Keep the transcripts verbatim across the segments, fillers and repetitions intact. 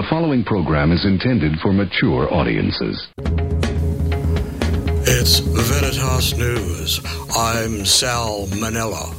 following program is intended for mature audiences. It's Veritas News. I'm Sal Manella.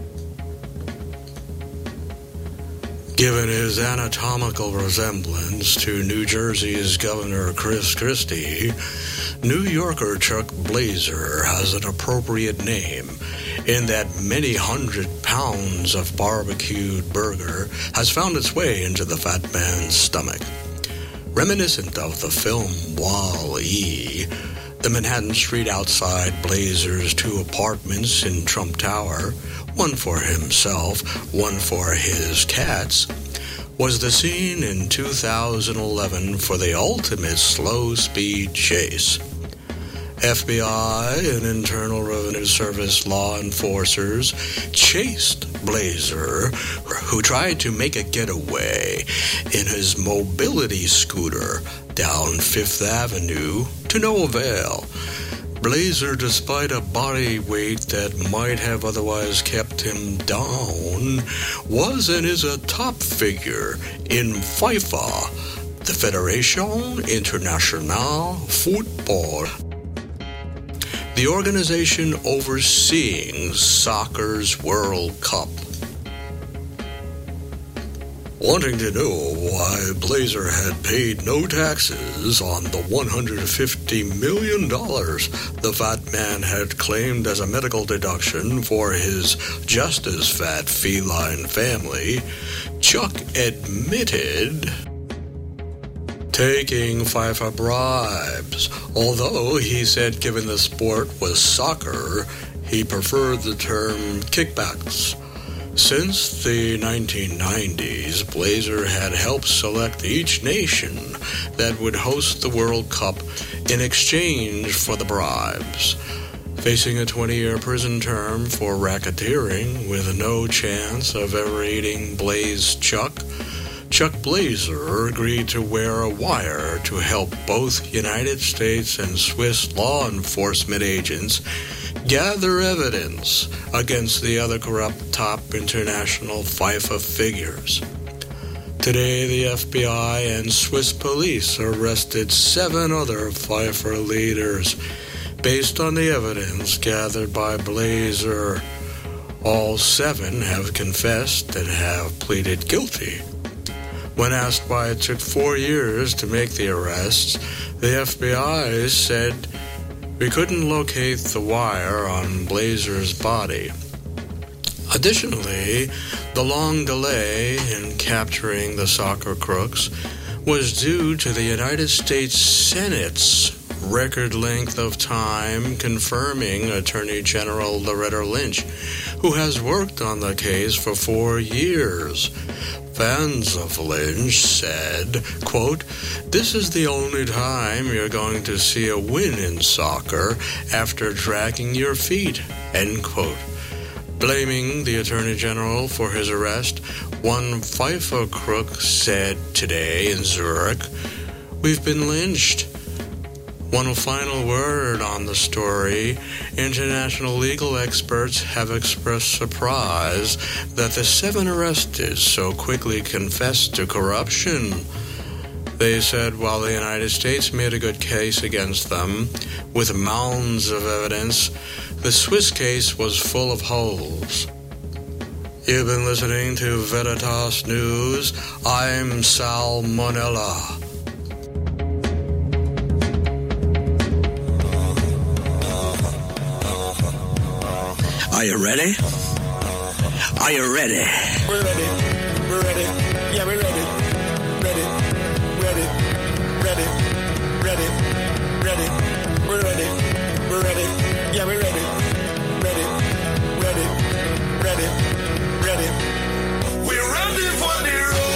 Given his anatomical resemblance to New Jersey's Governor Chris Christie, New Yorker Chuck Blazer has an appropriate name in that many hundred pounds of barbecued burger has found its way into the fat man's stomach. Reminiscent of the film Wall-E, the Manhattan Street outside Blazer's two apartments in Trump Tower, one for himself, one for his cats, was the scene in two thousand eleven for the ultimate slow-speed chase. F B I and Internal Revenue Service law enforcers chased Blazer, who tried to make a getaway in his mobility scooter down Fifth Avenue, to no avail. Blazer, despite a body weight that might have otherwise kept him down, was and is a top figure in FIFA, the Fédération Internationale Football, the organization overseeing soccer's World Cup. Wanting to know why Blazer had paid no taxes on the one hundred fifty million dollars the fat man had claimed as a medical deduction for his just as fat feline family, Chuck admitted taking FIFA bribes, although he said given the sport was soccer, he preferred the term kickbacks. Since the nineteen nineties, Blazer had helped select each nation that would host the World Cup in exchange for the bribes. Facing a twenty-year prison term for racketeering with no chance of ever eating Blaze Chuck, Chuck Blazer agreed to wear a wire to help both United States and Swiss law enforcement agents gather evidence against the other corrupt top international FIFA figures. Today, the F B I and Swiss police arrested seven other FIFA leaders based on the evidence gathered by Blazer. All seven have confessed and have pleaded guilty. When asked why it took four years to make the arrests, the F B I said, "We couldn't locate the wire on Blazer's body." Additionally, the long delay in capturing the soccer crooks was due to the United States Senate's record length of time confirming Attorney General Loretta Lynch, who has worked on the case for four years. Fans of Lynch said, quote, "This is the only time you're going to see a win in soccer after dragging your feet," end quote. Blaming the Attorney General for his arrest, one FIFA crook said today in Zurich, "We've been lynched." One final word on the story. International legal experts have expressed surprise that the seven arrested so quickly confessed to corruption. They said while the United States made a good case against them, with mounds of evidence, the Swiss case was full of holes. You've been listening to Veritas News. I'm Sal Monella. Are you ready? Are you ready? We're ready. We're ready. Yeah, we're ready. Ready. Ready. Ready. Ready. Ready. We're ready. We're ready. Yeah, we're ready. Ready. Ready. Ready. Ready. We're ready for the road.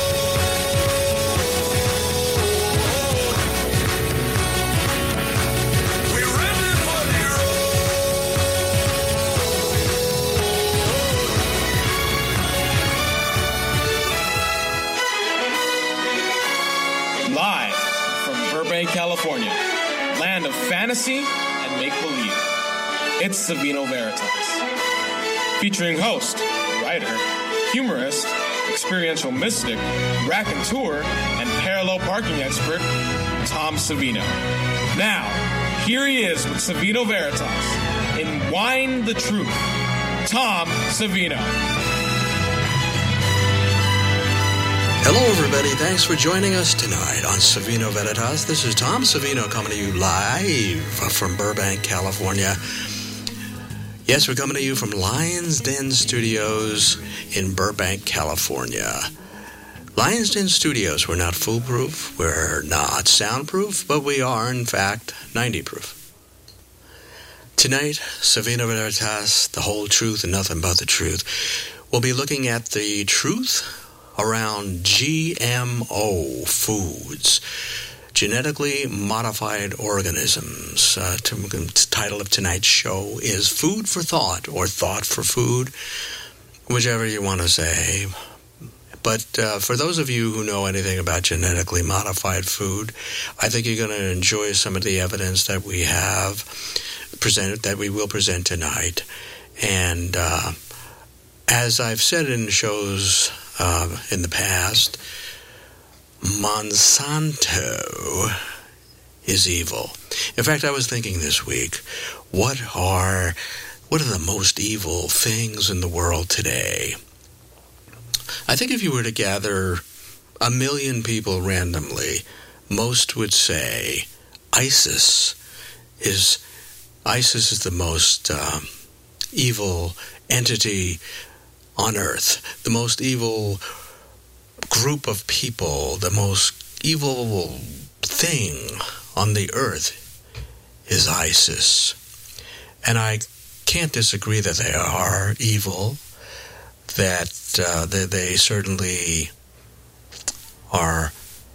Live from Burbank, California, land of fantasy and make-believe, it's Savino Veritas. Featuring host, writer, humorist, experiential mystic, raconteur, and parallel parking expert, Tom Savino. Now, here he is with Savino Veritas in Wine the Truth. Tom Savino. Hello, everybody. Thanks for joining us tonight on Savino Veritas. This is Tom Savino coming to you live from Burbank, California. Yes, we're coming to you from Lion's Den Studios in Burbank, California. Lion's Den Studios, we're not foolproof, we're not soundproof, but we are, in fact, ninety proof. Tonight, Savino Veritas, the whole truth and nothing but the truth. We'll be looking at the truth around G M O foods, genetically modified organisms. Uh, to, the title of tonight's show is Food for Thought, or Thought for Food, whichever you want to say. But uh, for those of you who know anything about genetically modified food, I think you're going to enjoy some of the evidence that we have presented, that we will present tonight. And uh, as I've said in shows Uh, in the past, Monsanto is evil. In fact, I was thinking this week, what are what are the most evil things in the world today? I think if you were to gather a million people randomly, most would say ISIS is ISIS is the most um, evil entity on earth, the most evil group of people, the most evil thing on the earth is ISIS. And I can't disagree that they are evil, that uh, they, they certainly are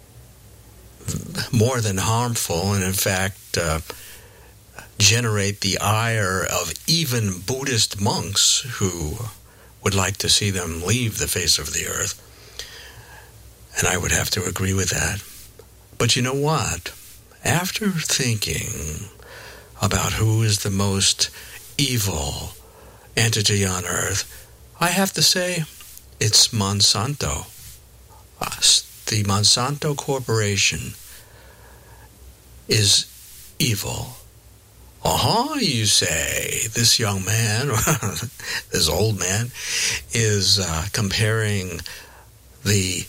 more than harmful, and in fact uh, generate the ire of even Buddhist monks who would like to see them leave the face of the earth. And I would have to agree with that. But you know what? After thinking about who is the most evil entity on earth, I have to say it's Monsanto. The Monsanto Corporation is evil. Uh-huh, you say. This young man, this old man, is uh, comparing the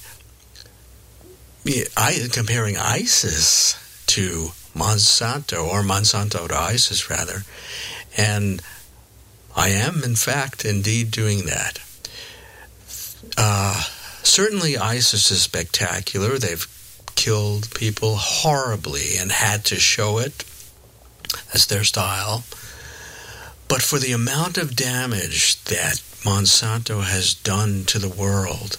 I, comparing ISIS to Monsanto, or Monsanto to ISIS, rather. And I am, in fact, indeed doing that. Uh, certainly ISIS is spectacular. They've killed people horribly and had to show it. That's their style. But for the amount of damage that Monsanto has done to the world,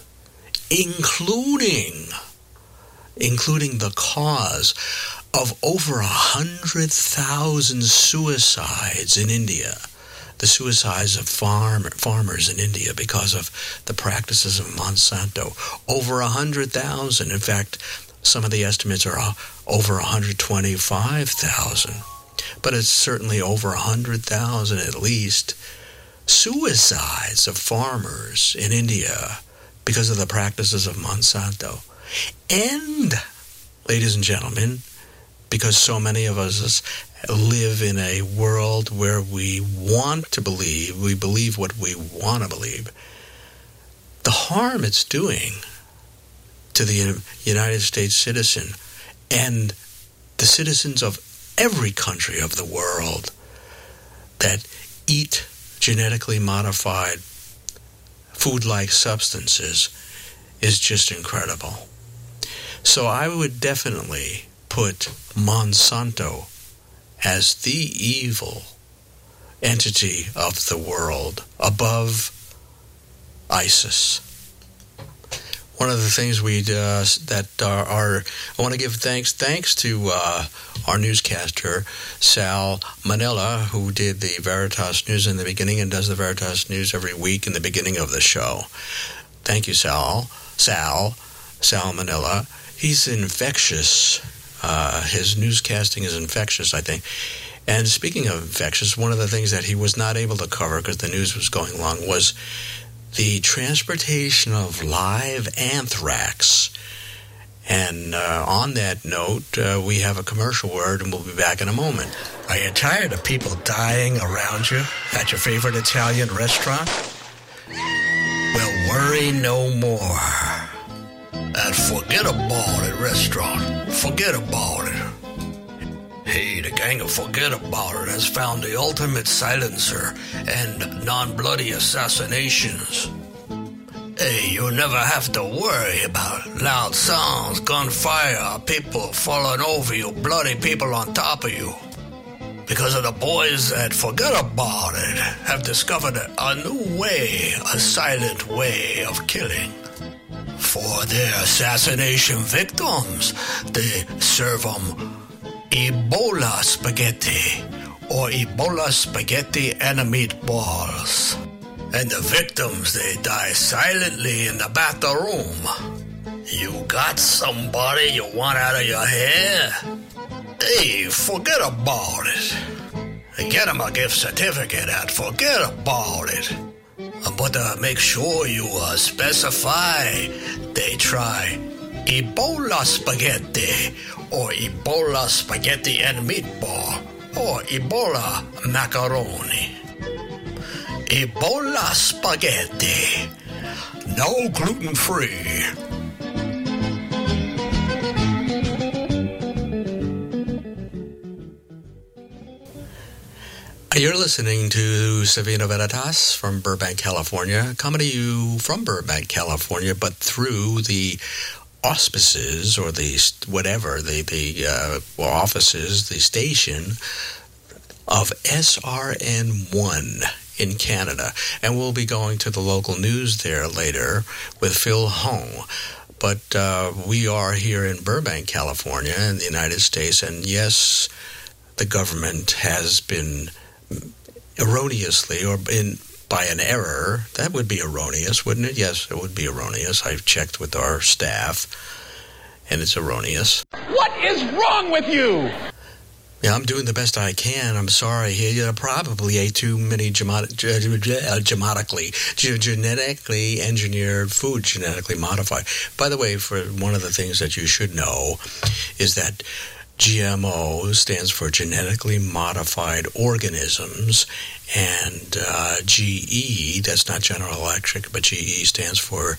including, including the cause of over a hundred thousand suicides in India, the suicides of farm, farmers in India because of the practices of Monsanto, over a hundred thousand. In fact, some of the estimates are over one hundred twenty-five thousand. But it's certainly over one hundred thousand at least suicides of farmers in India because of the practices of Monsanto. And, ladies and gentlemen, because so many of us live in a world where we want to believe, we believe what we want to believe, the harm it's doing to the United States citizen and the citizens of every country of the world that eat genetically modified food-like substances is just incredible. So I would definitely put Monsanto as the evil entity of the world above ISIS. One of the things we uh, that are, are I want to give thanks thanks to uh, our newscaster Sal Manella, who did the Veritas News in the beginning and does the Veritas News every week in the beginning of the show. Thank you, Sal. Sal Sal Manella. He's infectious. Uh, his newscasting is infectious, I think. And speaking of infectious, one of the things that he was not able to cover because the news was going long was the transportation of live anthrax And uh, on that note, uh, we have a commercial word, and we'll be back in a moment. Are you tired of people dying around you at your favorite Italian restaurant? Well, worry no more. At Forget About It restaurant, forget about it. Hey, the gang of Forget About It has found the ultimate silencer and non-bloody assassinations. Hey, you'll never have to worry about loud sounds, gunfire, people falling over you, bloody people on top of you. Because of the boys that Forget About It have discovered a new way, a silent way of killing. For their assassination victims, they serve them Ebola spaghetti or Ebola spaghetti and meatballs. And the victims, they die silently in the bathroom. You got somebody you want out of your hair? Hey, forget about it. Get them a gift certificate at Forget About It. But uh, make sure you uh, specify they try Ebola spaghetti or Ebola spaghetti and meatball or Ebola macaroni. Ebola spaghetti. No gluten-free. You're listening to Savino Veritas from Burbank, California, coming to you from Burbank, California, but through the auspices or the whatever, the, the uh, well, offices, the station of S R N one in Canada. And we'll be going to the local news there later with Phil Hong. But uh, we are here in Burbank, California, in the United States, and yes, the government has been erroneously or in by an error. That would be erroneous, wouldn't it? Yes, it would be erroneous. I've checked with our staff, and it's erroneous. What is wrong with you? Yeah, I'm doing the best I can. I'm sorry. You probably ate too many gemat- genetically, genetically engineered food, genetically modified. By the way, for one of the things that you should know is that G M O stands for genetically modified organisms, and uh, G E, that's not General Electric, but G E stands for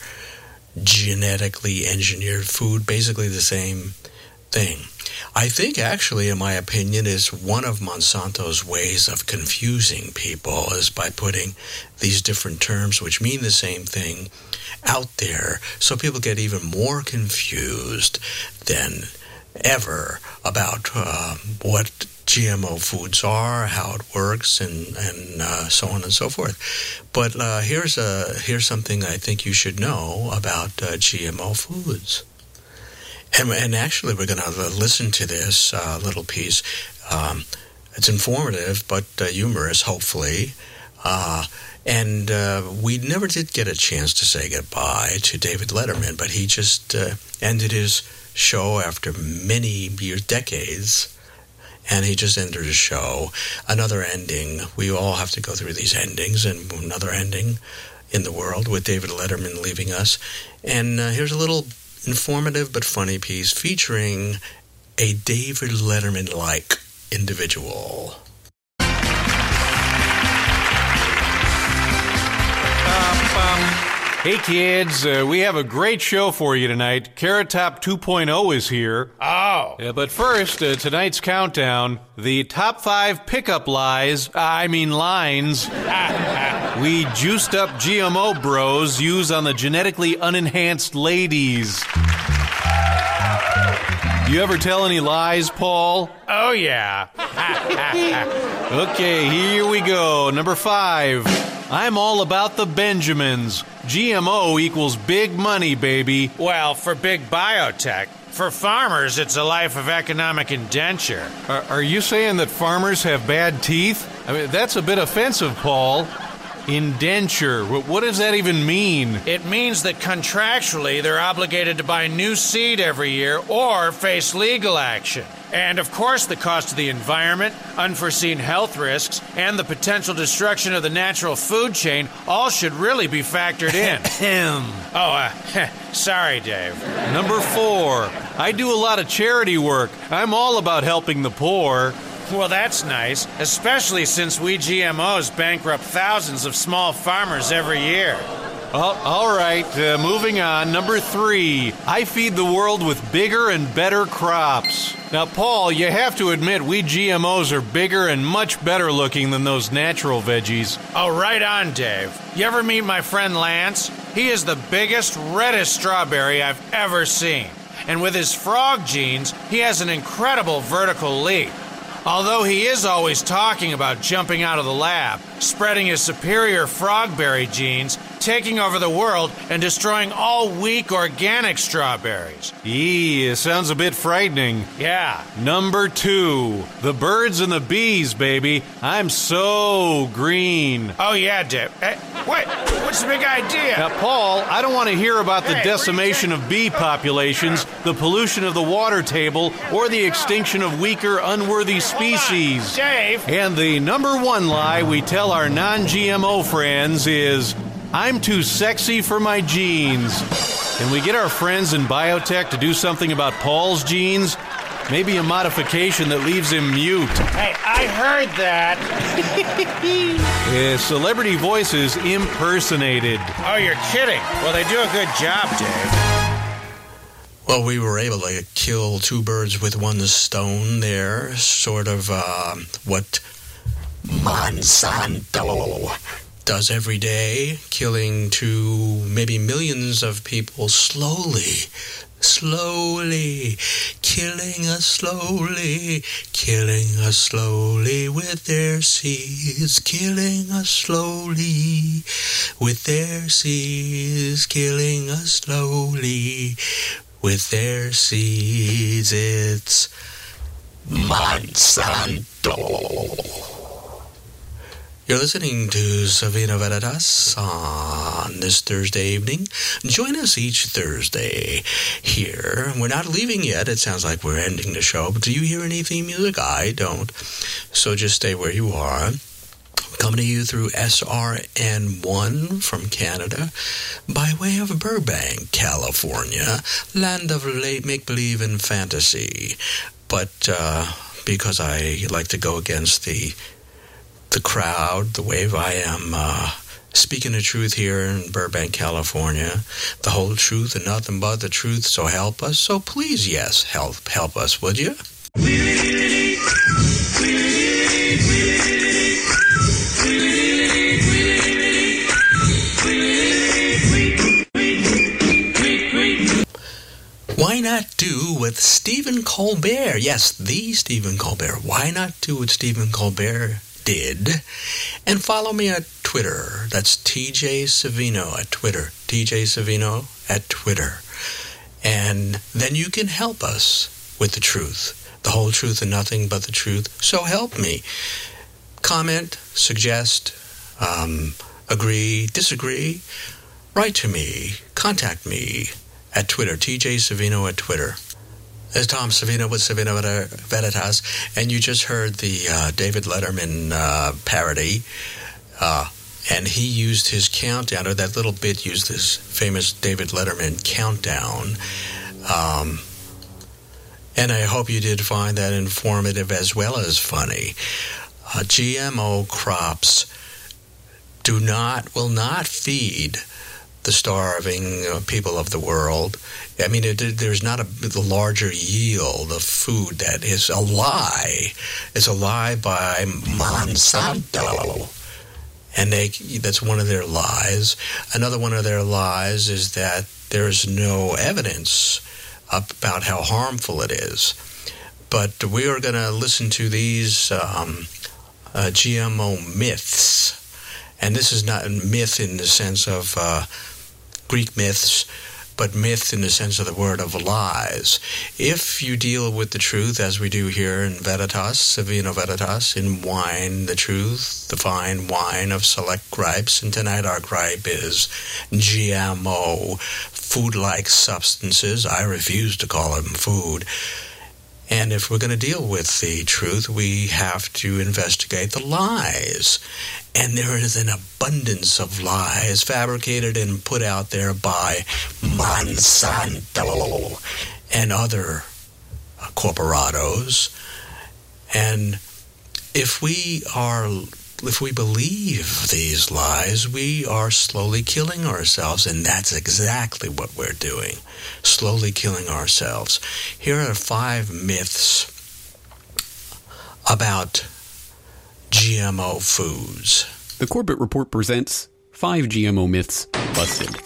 genetically engineered food, basically the same thing. I think, actually, in my opinion, is one of Monsanto's ways of confusing people is by putting these different terms, which mean the same thing, out there, so people get even more confused than ever about uh, what G M O foods are, how it works, and and uh, so on and so forth. But uh, here's a here's something I think you should know about uh, G M O foods. And, and actually, we're going to listen to this uh, little piece. Um, it's informative, but uh, humorous, hopefully. Uh, and uh, we never did get a chance to say goodbye to David Letterman, but he just uh, ended his show after many years, decades, and he just ended his show. Another ending. We all have to go through these endings, and another ending in the world with David Letterman leaving us. And uh, here's a little informative but funny piece featuring a David Letterman-like individual. Hey kids, uh, we have a great show for you tonight. Carrot Top two point oh is here. Oh. Uh, but first, uh, tonight's countdown, the top five pickup lies, uh, I mean lines, we juiced up G M O bros use on the genetically unenhanced ladies. You ever tell any lies, Paul? Oh, yeah. Okay, here we go. Number five. I'm all about the Benjamins. G M O equals big money, baby. Well, for big biotech. For farmers, it's a life of economic indenture. Are, are you saying that farmers have bad teeth? I mean, that's a bit offensive, Paul. Indenture. What, what does that even mean? It means that contractually they're obligated to buy new seed every year or face legal action. And, of course, the cost of the environment, unforeseen health risks, and the potential destruction of the natural food chain all should really be factored in. oh, uh, sorry, Dave. Number four, I do a lot of charity work. I'm all about helping the poor. Well, that's nice, especially since we G M Os bankrupt thousands of small farmers every year. Oh, all right, uh, moving on. Number three, I feed the world with bigger and better crops. Now, Paul, you have to admit we G M Os are bigger and much better looking than those natural veggies. Oh, right on, Dave. You ever meet my friend Lance? He is the biggest, reddest strawberry I've ever seen. And with his frog genes, he has an incredible vertical leap. Although he is always talking about jumping out of the lab, spreading his superior frogberry genes, taking over the world, and destroying all weak organic strawberries. Eee, it sounds a bit frightening. Yeah. Number two, the birds and the bees, baby. I'm so green. Oh, yeah, Dave. Hey, wait, what's the big idea? Now, Paul, I don't want to hear about the Hey, decimation of bee populations, the pollution of the water table, or the extinction of weaker, unworthy species. Dave. And the number one lie we tell our non-G M O friends is, I'm too sexy for my genes. Can we get our friends in biotech to do something about Paul's genes? Maybe a modification that leaves him mute. Hey, I heard that. uh, celebrity voices impersonated. Oh, you're kidding. Well, they do a good job, Dave. Well, we were able to kill two birds with one stone there. Sort of uh, what Monsanto does every day, killing two, maybe millions of people slowly, slowly, killing us slowly, killing us slowly with their seeds, killing us slowly with their seeds, killing us slowly with their seeds. It's Monsanto. You're listening to Savino Veritas on this Thursday evening. Join us each Thursday here. We're not leaving yet. It sounds like we're ending the show. But do you hear any theme music? I don't. So just stay where you are. Coming to you through S R N one from Canada by way of Burbank, California, land of late make-believe and fantasy. But uh, because I like to go against the the crowd, the wave, I am uh, speaking the truth here in Burbank, California. The whole truth and nothing but the truth, so help us. So please, yes, help help us, would you? Why not do what Stephen Colbert, yes, the Stephen Colbert, why not do what Stephen Colbert did, and follow me at Twitter. That's T J Savino at Twitter. T J Savino at Twitter. And then you can help us with the truth. The whole truth and nothing but the truth. So help me. Comment, suggest, um, agree, disagree. Write to me. Contact me at Twitter. T J Savino at Twitter. There's Tom Savino with Savino Veritas, and you just heard the uh, David Letterman uh, parody, uh, and he used his countdown, or that little bit used this famous David Letterman countdown, um, and I hope you did find that informative as well as funny. Uh, G M O crops do not, will not feed the starving uh, people of the world. I mean, it, there's not a the larger yield of food. That is a lie. It's a lie by Monsanto. And they, that's one of their lies. Another one of their lies is that there's no evidence about how harmful it is. But we are going to listen to these um, uh, G M O myths. And this is not a myth in the sense of uh, Greek myths, but myth in the sense of the word of lies. If you deal with the truth, as we do here in Veritas, Savino Veritas, in Wine the Truth, the fine wine of select gripes, and tonight our gripe is G M O, food-like substances. I refuse to call them food. And if we're going to deal with the truth, we have to investigate the lies. And there is an abundance of lies fabricated and put out there by Monsanto and other uh, corporados. And if we are, if we believe these lies, we are slowly killing ourselves, and that's exactly what we're doing, slowly killing ourselves. Here are five myths about G M O foods. The Corbett Report presents five G M O myths busted.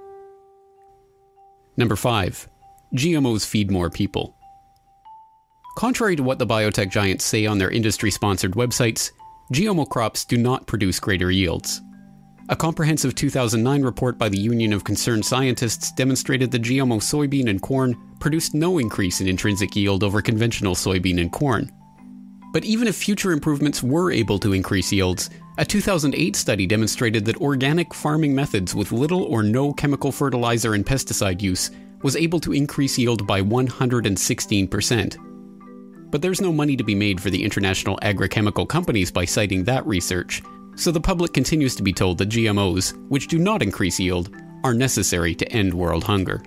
Number five. G M Os feed more people. Contrary to what the biotech giants say on their industry-sponsored websites, G M O crops do not produce greater yields. A comprehensive two thousand nine report by the Union of Concerned Scientists demonstrated that G M O soybean and corn produced no increase in intrinsic yield over conventional soybean and corn. But even if future improvements were able to increase yields, a two thousand eight study demonstrated that organic farming methods with little or no chemical fertilizer and pesticide use was able to increase yield by one hundred sixteen percent. But there's no money to be made for the international agrochemical companies by citing that research, so the public continues to be told that G M Os, which do not increase yield, are necessary to end world hunger.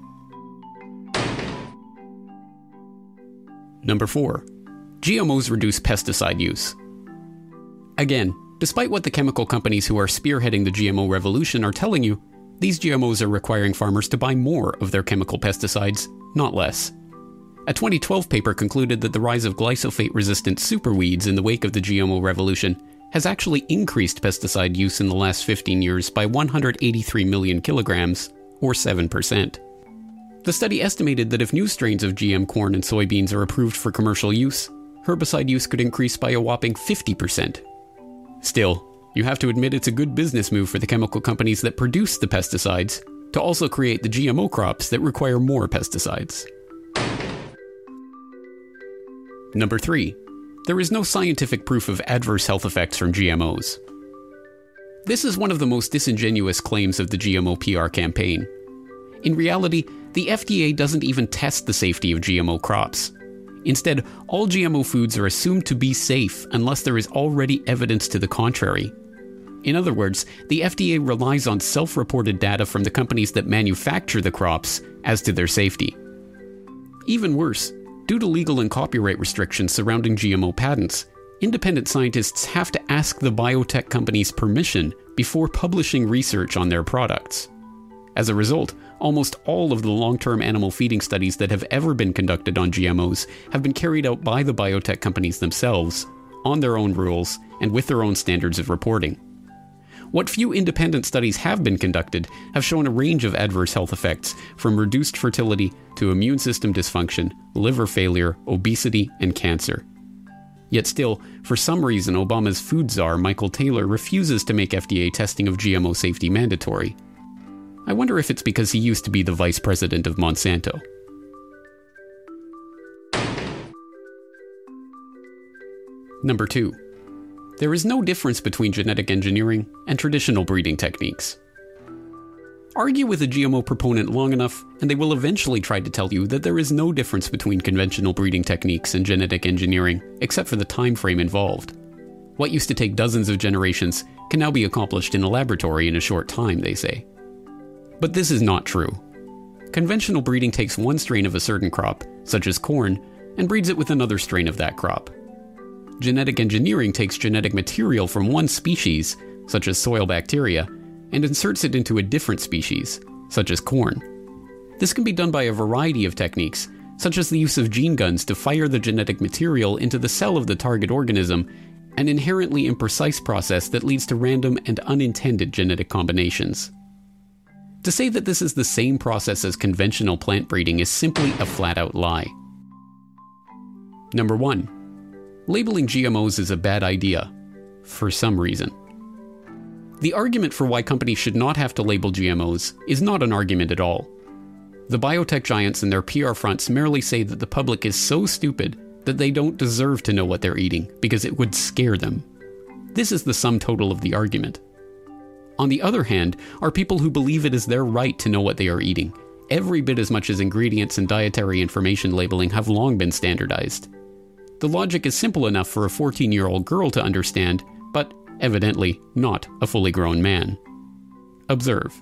Number four. G M Os reduce pesticide use. Again, despite what the chemical companies who are spearheading the G M O revolution are telling you, these G M Os are requiring farmers to buy more of their chemical pesticides, not less. A twenty twelve paper concluded that the rise of glyphosate-resistant superweeds in the wake of the G M O revolution has actually increased pesticide use in the last fifteen years by one hundred eighty-three million kilograms, or seven percent. The study estimated that if new strains of G M corn and soybeans are approved for commercial use, herbicide use could increase by a whopping fifty percent. Still, you have to admit it's a good business move for the chemical companies that produce the pesticides to also create the G M O crops that require more pesticides. Number three. There is no scientific proof of adverse health effects from G M Os. This is one of the most disingenuous claims of the G M O P R campaign. In reality, the F D A doesn't even test the safety of G M O crops. Instead, all G M O foods are assumed to be safe unless there is already evidence to the contrary. In other words, the F D A relies on self-reported data from the companies that manufacture the crops as to their safety. Even worse, due to legal and copyright restrictions surrounding G M O patents, independent scientists have to ask the biotech companies' permission before publishing research on their products. As a result, almost all of the long-term animal feeding studies that have ever been conducted on G M Os have been carried out by the biotech companies themselves, on their own rules, and with their own standards of reporting. What few independent studies have been conducted have shown a range of adverse health effects, from reduced fertility to immune system dysfunction, liver failure, obesity, and cancer. Yet still, for some reason, Obama's food czar, Michael Taylor, refuses to make F D A testing of G M O safety mandatory. I wonder if it's because he used to be the vice president of Monsanto. Number two. There is no difference between genetic engineering and traditional breeding techniques. Argue with a G M O proponent long enough, and they will eventually try to tell you that there is no difference between conventional breeding techniques and genetic engineering, except for the time frame involved. What used to take dozens of generations can now be accomplished in a laboratory in a short time, they say. But this is not true. Conventional breeding takes one strain of a certain crop, such as corn, and breeds it with another strain of that crop. Genetic engineering takes genetic material from one species, such as soil bacteria, and inserts it into a different species, such as corn. This can be done by a variety of techniques, such as the use of gene guns to fire the genetic material into the cell of the target organism, an inherently imprecise process that leads to random and unintended genetic combinations. To say that this is the same process as conventional plant breeding is simply a flat-out lie. Number one. Labeling G M Os is a bad idea, for some reason. The argument for why companies should not have to label G M Os is not an argument at all. The biotech giants and their P R fronts merely say that the public is so stupid that they don't deserve to know what they're eating because it would scare them. This is the sum total of the argument. On the other hand, are people who believe it is their right to know what they are eating, every bit as much as ingredients and dietary information labeling have long been standardized. The logic is simple enough for a fourteen-year-old girl to understand, but evidently not a fully grown man. Observe.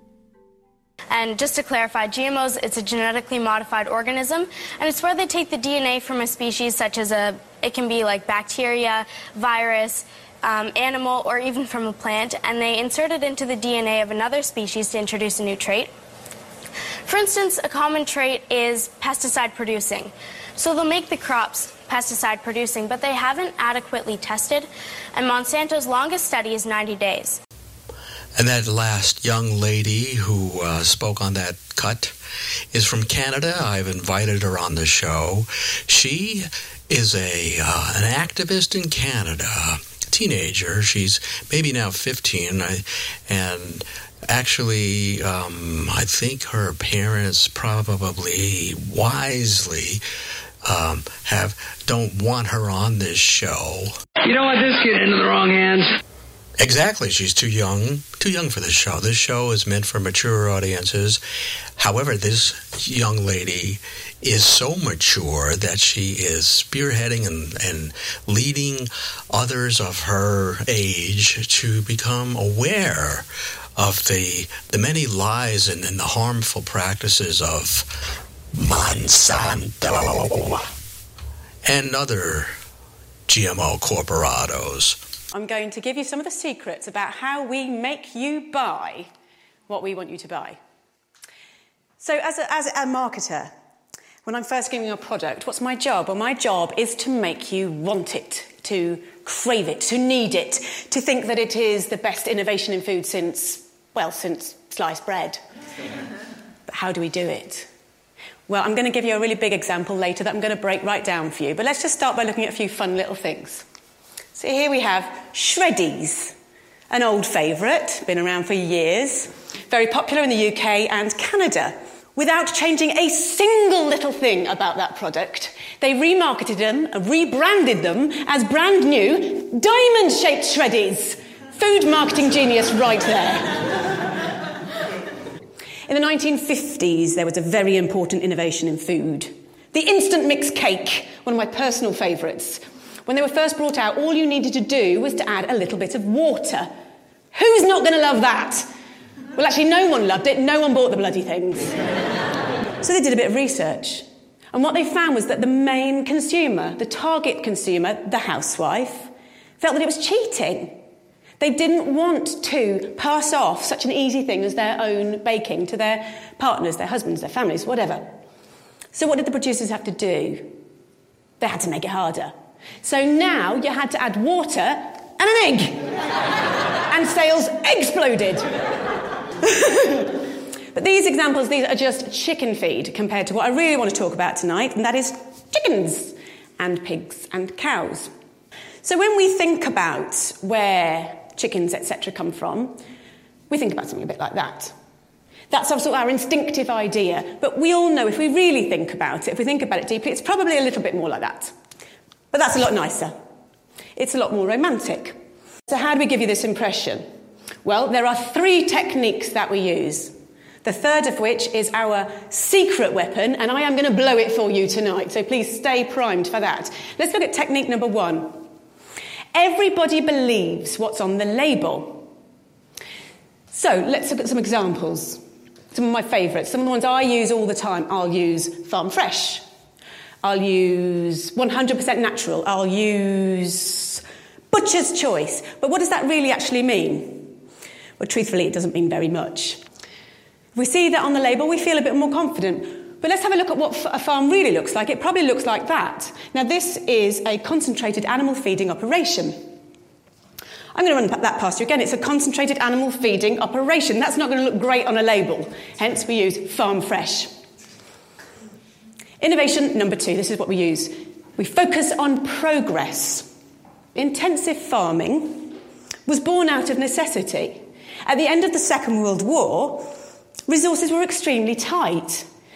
And just to clarify, G M Os, it's a genetically modified organism, and it's where they take the D N A from a species such as a, it can be like bacteria, virus, um, animal, or even from a plant, and they insert it into the D N A of another species to introduce a new trait. For instance, a common trait is pesticide producing. So they'll make the crops pesticide producing, but they haven't adequately tested, and Monsanto's longest study is ninety days. And that last young lady who uh, spoke on that cut is from Canada. I've invited her on the show. She is a uh, an activist in Canada, a teenager. She's maybe now fifteen, I, and actually, um, I think her parents probably wisely um, have don't want her on this show. You don't want this kid into the wrong hands. Exactly. She's too young, too young for this show. This show is meant for mature audiences. However, this young lady is so mature that she is spearheading and, and leading others of her age to become aware of the the many lies and, and the harmful practices of Monsanto and other G M O corporados. I'm going to give you some of the secrets about how we make you buy what we want you to buy. So as a, as a marketer, when I'm first giving you a product, what's my job? Well, my job is to make you want it, to crave it, to need it, to think that it is the best innovation in food since, well, since sliced bread. But how do we do it? Well, I'm going to give you a really big example later that I'm going to break right down for you. But let's just start by looking at a few fun little things. So here we have Shreddies, an old favourite, been around for years, very popular in the U K and Canada. Without changing a single little thing about that product, they remarketed them, rebranded them as brand new diamond-shaped Shreddies. Food marketing genius right there. In the nineteen fifties, there was a very important innovation in food. The instant mix cake, one of my personal favourites. When they were first brought out, all you needed to do was to add a little bit of water. Who's not going to love that? Well, actually, no one loved it. No one bought the bloody things. So they did a bit of research. And what they found was that the main consumer, the target consumer, the housewife, felt that it was cheating. They didn't want to pass off such an easy thing as their own baking to their partners, their husbands, their families, whatever. So what did the producers have to do? They had to make it harder. So now you had to add water and an egg. And sales exploded. But these examples, these are just chicken feed compared to what I really want to talk about tonight, and that is chickens and pigs and cows. So when we think about where chickens, et cetera, come from, we think about something a bit like that. That's also our instinctive idea. But we all know if we really think about it, if we think about it deeply, it's probably a little bit more like that. But that's a lot nicer. It's a lot more romantic. So how do we give you this impression? Well, there are three techniques that we use. The third of which is our secret weapon, and I am going to blow it for you tonight, so please stay primed for that. Let's look at technique number one. Everybody believes what's on the label. So let's look at some examples. Some of my favourites, some of the ones I use all the time. I'll use Farm Fresh. I'll use one hundred percent natural. I'll use Butcher's Choice. But what does that really actually mean? Well, truthfully, it doesn't mean very much. If we see that on the label, we feel a bit more confident. But let's have a look at what a farm really looks like. It probably looks like that. Now, this is a concentrated animal feeding operation. I'm going to run that past you again. It's a concentrated animal feeding operation. That's not going to look great on a label. Hence, we use Farm Fresh. Innovation number two, this is what we use. We focus on progress. Intensive farming was born out of necessity. At the end of the Second World War, resources were extremely tight.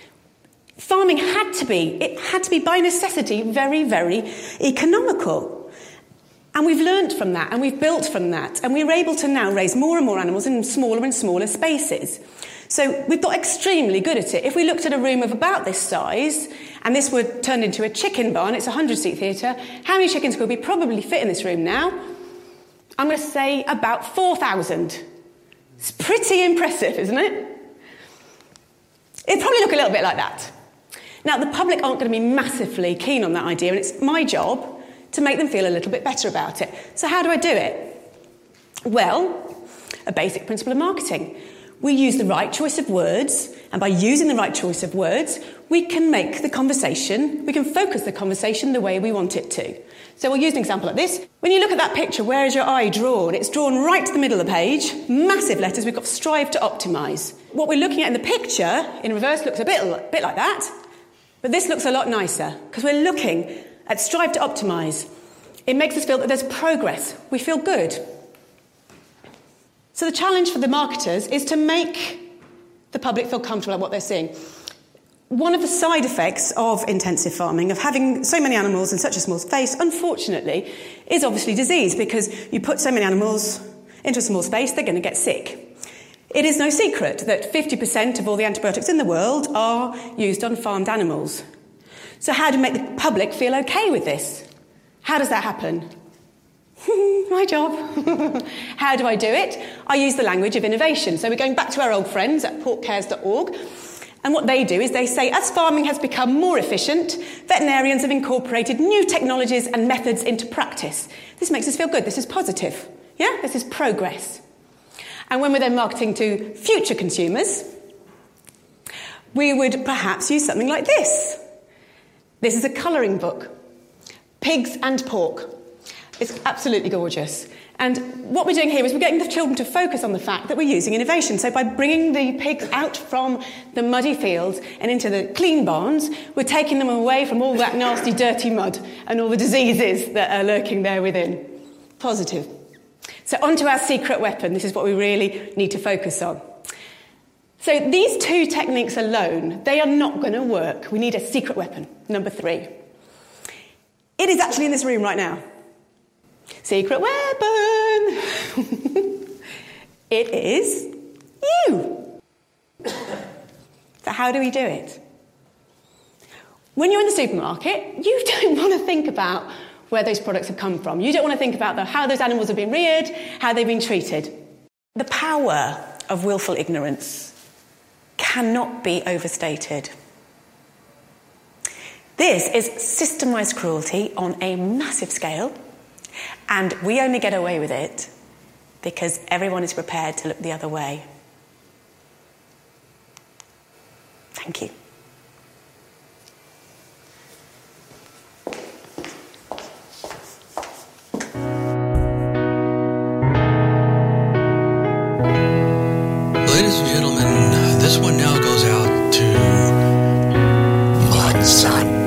farming had to be, it had to be by necessity very, very economical. And we've learnt from that, and we've built from that, and we're able to now raise more and more animals in smaller and smaller spaces. So we've got extremely good at it. If we looked at a room of about this size, and this were turned into a chicken barn, it's a hundred-seat theatre, how many chickens could we probably fit in this room now? I'm going to say about four thousand. It's pretty impressive, isn't it? It'd probably look a little bit like that. Now, the public aren't going to be massively keen on that idea, and it's my job to make them feel a little bit better about it. So how do I do it? Well, a basic principle of marketing. We use the right choice of words, and by using the right choice of words, we can make the conversation, we can focus the conversation the way we want it to. So we'll use an example like this. When you look at that picture, where is your eye drawn? It's drawn right to the middle of the page, massive letters, we've got strive to optimise. What we're looking at in the picture, in reverse, looks a bit, a bit like that, but this looks a lot nicer, because we're looking at strive to optimise. It makes us feel that there's progress. We feel good. So the challenge for the marketers is to make the public feel comfortable about what they're seeing. One of the side effects of intensive farming, of having so many animals in such a small space, unfortunately, is obviously disease, because you put so many animals into a small space, they're going to get sick. It is no secret that fifty percent of all the antibiotics in the world are used on farmed animals. So how do we make the public feel okay with this? How does that happen? My job. How do I do it? I use the language of innovation. So we're going back to our old friends at pork cares dot org. And what they do is they say, as farming has become more efficient, veterinarians have incorporated new technologies and methods into practice. This makes us feel good. This is positive. Yeah? This is progress. And when we're then marketing to future consumers, we would perhaps use something like this. This is a colouring book. Pigs and pork. It's absolutely gorgeous. And what we're doing here is we're getting the children to focus on the fact that we're using innovation. So by bringing the pigs out from the muddy fields and into the clean barns, we're taking them away from all that nasty, dirty mud and all the diseases that are lurking there within. Positive. So on to our secret weapon. This is what we really need to focus on. So these two techniques alone, they are not going to work. We need a secret weapon. Number three. It is actually in this room right now. Secret weapon! It is you! So how do we do it? When you're in the supermarket, you don't want to think about where those products have come from. You don't want to think about the, how those animals have been reared, how they've been treated. The power of willful ignorance cannot be overstated. This is systemised cruelty on a massive scale, and we only get away with it because everyone is prepared to look the other way. Thank you. Ladies and gentlemen, this one now goes out to Monsanto.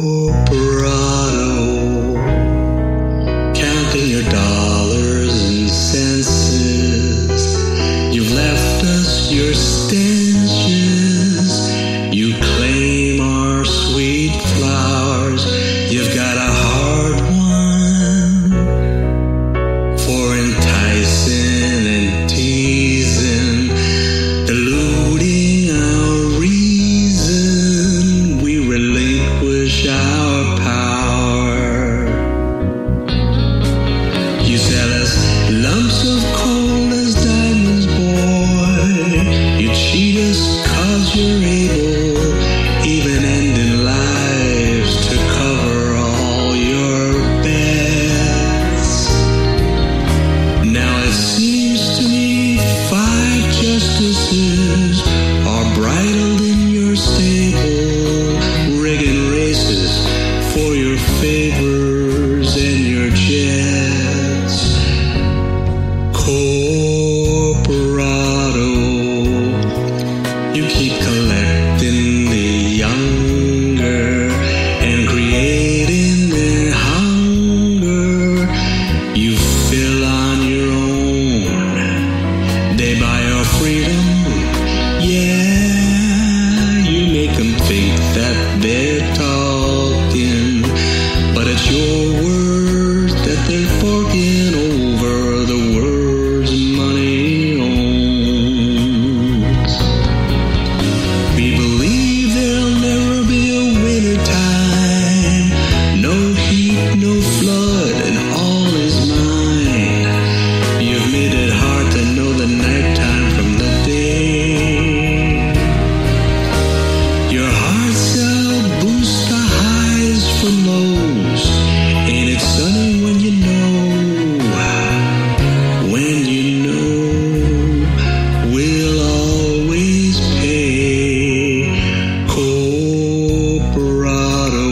Cobrado, counting your dollars and They buy our freedom. Yeah, you make them think that they're talking, but it's your words that they're forking over the words money owns. We believe there'll never be a winter time, no heat, no flood, and all is mine. You've made it hard to know the nighttime from the day. Your heart cell boosts the highs from lows. Ain't it sunny when you know? When you know, we'll always pay. Corporado.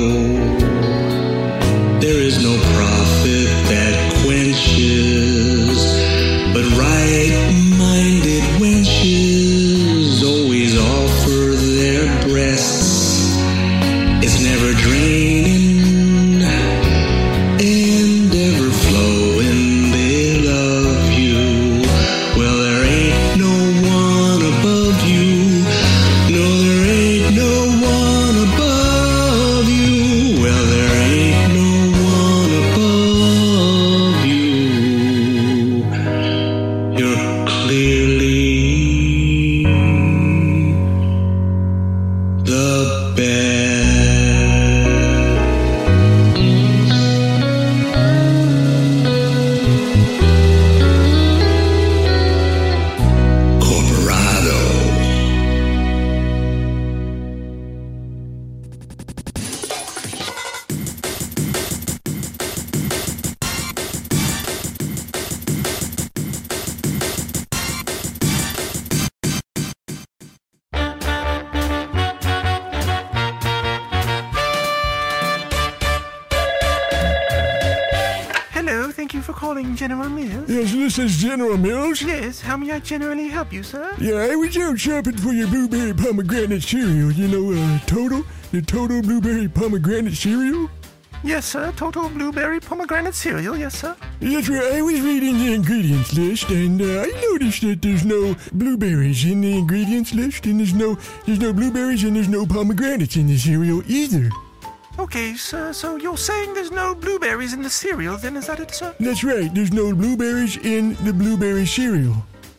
There is no prophet that quenches, but right-minded wenches always offer their breasts. It's never draining and ever flowing. They love you. Well, there ain't no one above you. No, there ain't no one above you. Well, there ain't no one above you. You're clearly the best. Corporado. Hello, thank you for calling General Mills. Yes, this is General Mills. Yes, how may I generally help you, sir? Yeah, I was out shopping for your blueberry pomegranate cereal. You know, uh, Total? The Total Blueberry Pomegranate Cereal? Yes, sir. Total blueberry pomegranate cereal. Yes, sir. That's right. I was reading the ingredients list, and uh, I noticed that there's no blueberries in the ingredients list, and there's no there's no blueberries and there's no pomegranates in the cereal either. Okay, sir. So you're saying there's no blueberries in the cereal, then is that it, sir? That's right. There's no blueberries in the blueberry cereal.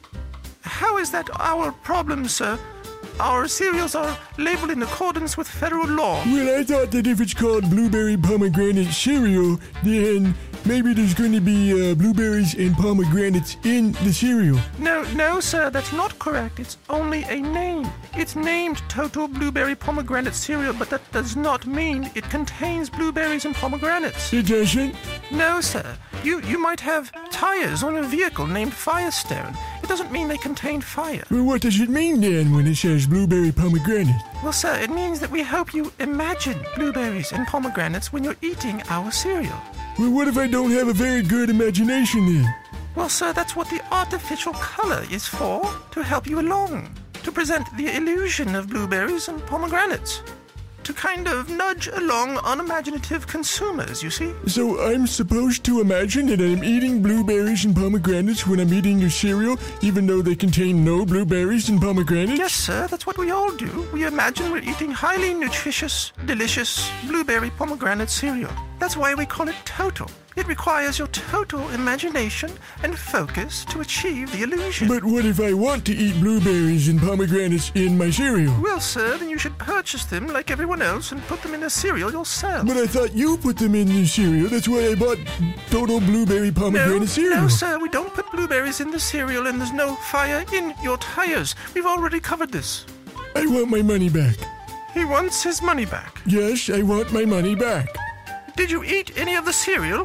How is that our problem, sir? Our cereals are labeled in accordance with federal law. Well, I thought that if it's called blueberry pomegranate cereal, then maybe there's going to be uh, blueberries and pomegranates in the cereal. No, no, sir, that's not correct. It's only a name. It's named Total Blueberry Pomegranate Cereal, but that does not mean it contains blueberries and pomegranates. It doesn't? No, sir. You you might have tires on a vehicle named Firestone. It doesn't mean they contain fire. Well, what does it mean then when it says blueberry pomegranate? Well, sir, it means that we hope you imagine blueberries and pomegranates when you're eating our cereal. Well, what if I don't have a very good imagination then? Well, sir, that's what the artificial color is for, to help you along, to present the illusion of blueberries and pomegranates, to kind of nudge along unimaginative consumers, you see? So I'm supposed to imagine that I'm eating blueberries and pomegranates when I'm eating your cereal, even though they contain no blueberries and pomegranates? Yes, sir, that's what we all do. We imagine we're eating highly nutritious, delicious blueberry pomegranate cereal. That's why we call it Total. It requires your total imagination and focus to achieve the illusion. But what if I want to eat blueberries and pomegranates in my cereal? Well, sir, then you should purchase them like everyone else and put them in a cereal yourself. But I thought you put them in the cereal. That's why I bought Total Blueberry Pomegranate no, cereal. No, sir, we don't put blueberries in the cereal, and there's no fire in your tires. We've already covered this. I want my money back. He wants his money back. Yes, I want my money back. Did you eat any of the cereal?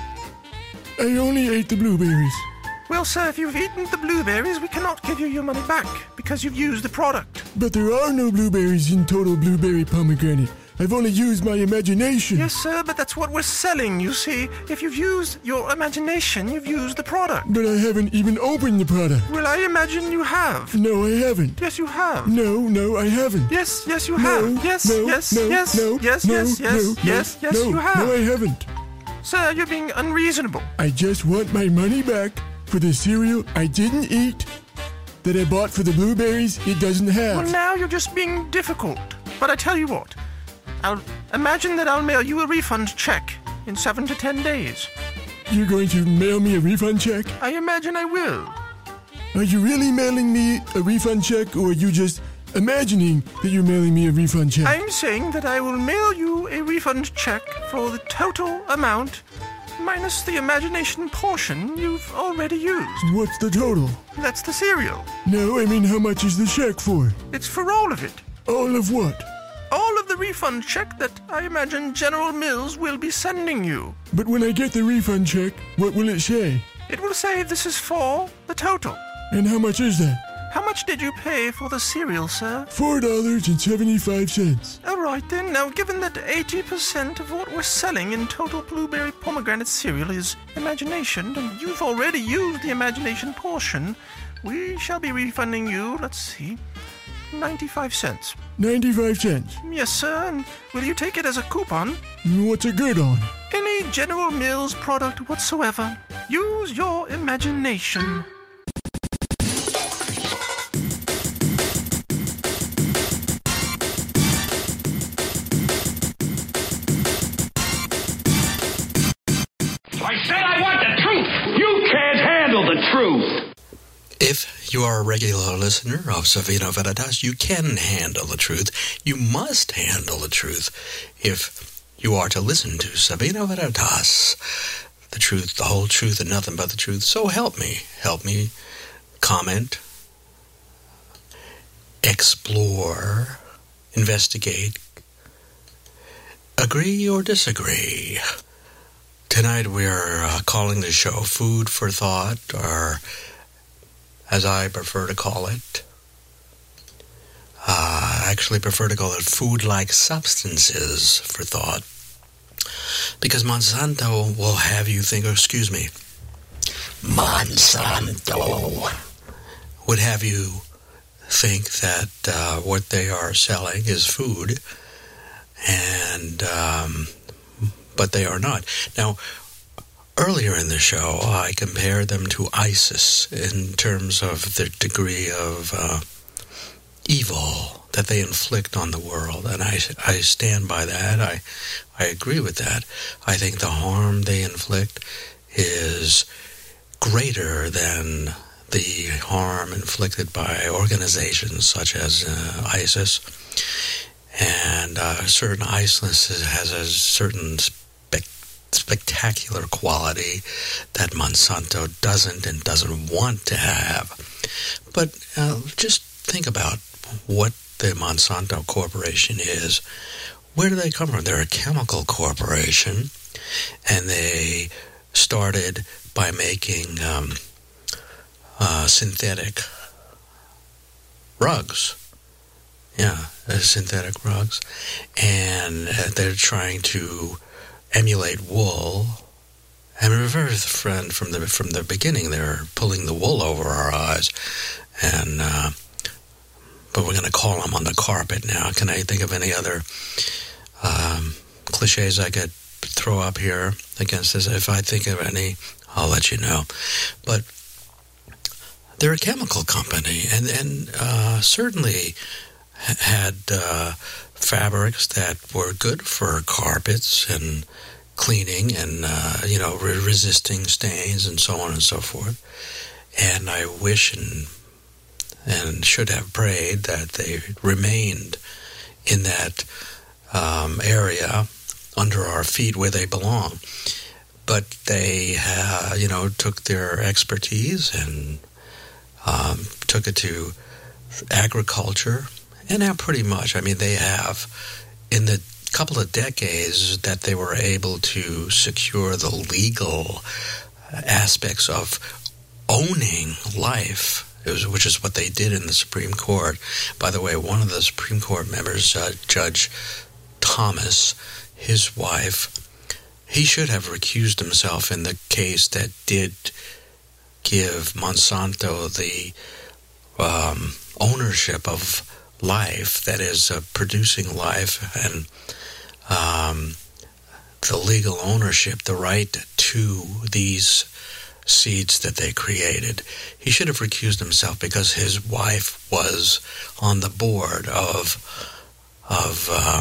I only ate the blueberries. Well, sir, if you've eaten the blueberries, we cannot give you your money back because you've used the product. But there are no blueberries in Total Blueberry Pomegranate. I've only used my imagination. Yes, sir, but that's what we're selling, you see. If you've used your imagination, you've used the product. But I haven't even opened the product. Well, I imagine you have. No, I haven't. Yes, you have. No, no, I haven't. Yes, yes, you no, have. Yes, no, yes, no, yes, no, yes, no, yes, no, yes, no, yes, yes, no, you have. No, I haven't. Sir, you're being unreasonable. I just want my money back for the cereal I didn't eat that I bought for the blueberries, it doesn't have. Well, now you're just being difficult. But I tell you what, I'll imagine that I'll mail you a refund check in seven to ten days. You're going to mail me a refund check? I imagine I will. Are you really mailing me a refund check, or are you just imagining that you're mailing me a refund check? I'm saying that I will mail you a refund check for the total amount minus the imagination portion you've already used. What's the total? That's the cereal. No, I mean, how much is the check for? It's for all of it. All of what? All of the refund check that I imagine General Mills will be sending you. But when I get the refund check, what will it say? It will say this is for the total. And how much is that? How much did you pay for the cereal, sir? Four dollars and seventy-five cents. All right, then. Now, given that eighty percent of what we're selling in total blueberry pomegranate cereal is imagination, and you've already used the imagination portion, we shall be refunding you, let's see, ninety-five cents. ninety-five cents? Yes, sir. And will you take it as a coupon? What's it good on? Any General Mills product whatsoever. Use your imagination. I said I want the truth! You can't handle the truth! If you are a regular listener of Savino Veritas, you can handle the truth. You must handle the truth if you are to listen to Savino Veritas. The truth, the whole truth, and nothing but the truth. So help me. Help me comment, explore, investigate, agree or disagree. Tonight we're uh, calling the show Food for Thought, or as I prefer to call it, uh, I actually prefer to call it food-like substances for thought. Because Monsanto will have you think, oh, excuse me, Monsanto would have you think that uh, what they are selling is food, and um, but they are not. Now, earlier in the show, I compared them to ISIS in terms of the degree of uh, evil that they inflict on the world, and I, I stand by that. I, I agree with that. I think the harm they inflict is greater than the harm inflicted by organizations such as uh, ISIS. And uh, certain ISIS has a certain spectacular quality that Monsanto doesn't and doesn't want to have. But uh, just think about what the Monsanto Corporation is. Where do they come from? They're a chemical corporation, and they started by making um, uh, synthetic rugs. Yeah, uh, synthetic rugs. And uh, they're trying to emulate wool. I remember, friend, from the from the beginning, they're pulling the wool over our eyes, and uh, but we're going to call them on the carpet now. Can I think of any other um, cliches I could throw up here against this? If I think of any, I'll let you know. But they're a chemical company, and and uh, certainly had uh, fabrics that were good for carpets and cleaning and, uh, you know, re- resisting stains and so on and so forth. And I wish and, and should have prayed that they remained in that um, area under our feet where they belong. But they, uh, you know, took their expertise and um, took it to agriculture. And now pretty much, I mean, they have, in the couple of decades that they were able to secure the legal aspects of owning life, which is what they did in the Supreme Court. By the way, one of the Supreme Court members, uh, Judge Thomas, his wife, he should have recused himself in the case that did give Monsanto the um, ownership of life, that is, uh, producing life, and um, the legal ownership, the right to these seeds that they created. He should have recused himself because his wife was on the board of of uh,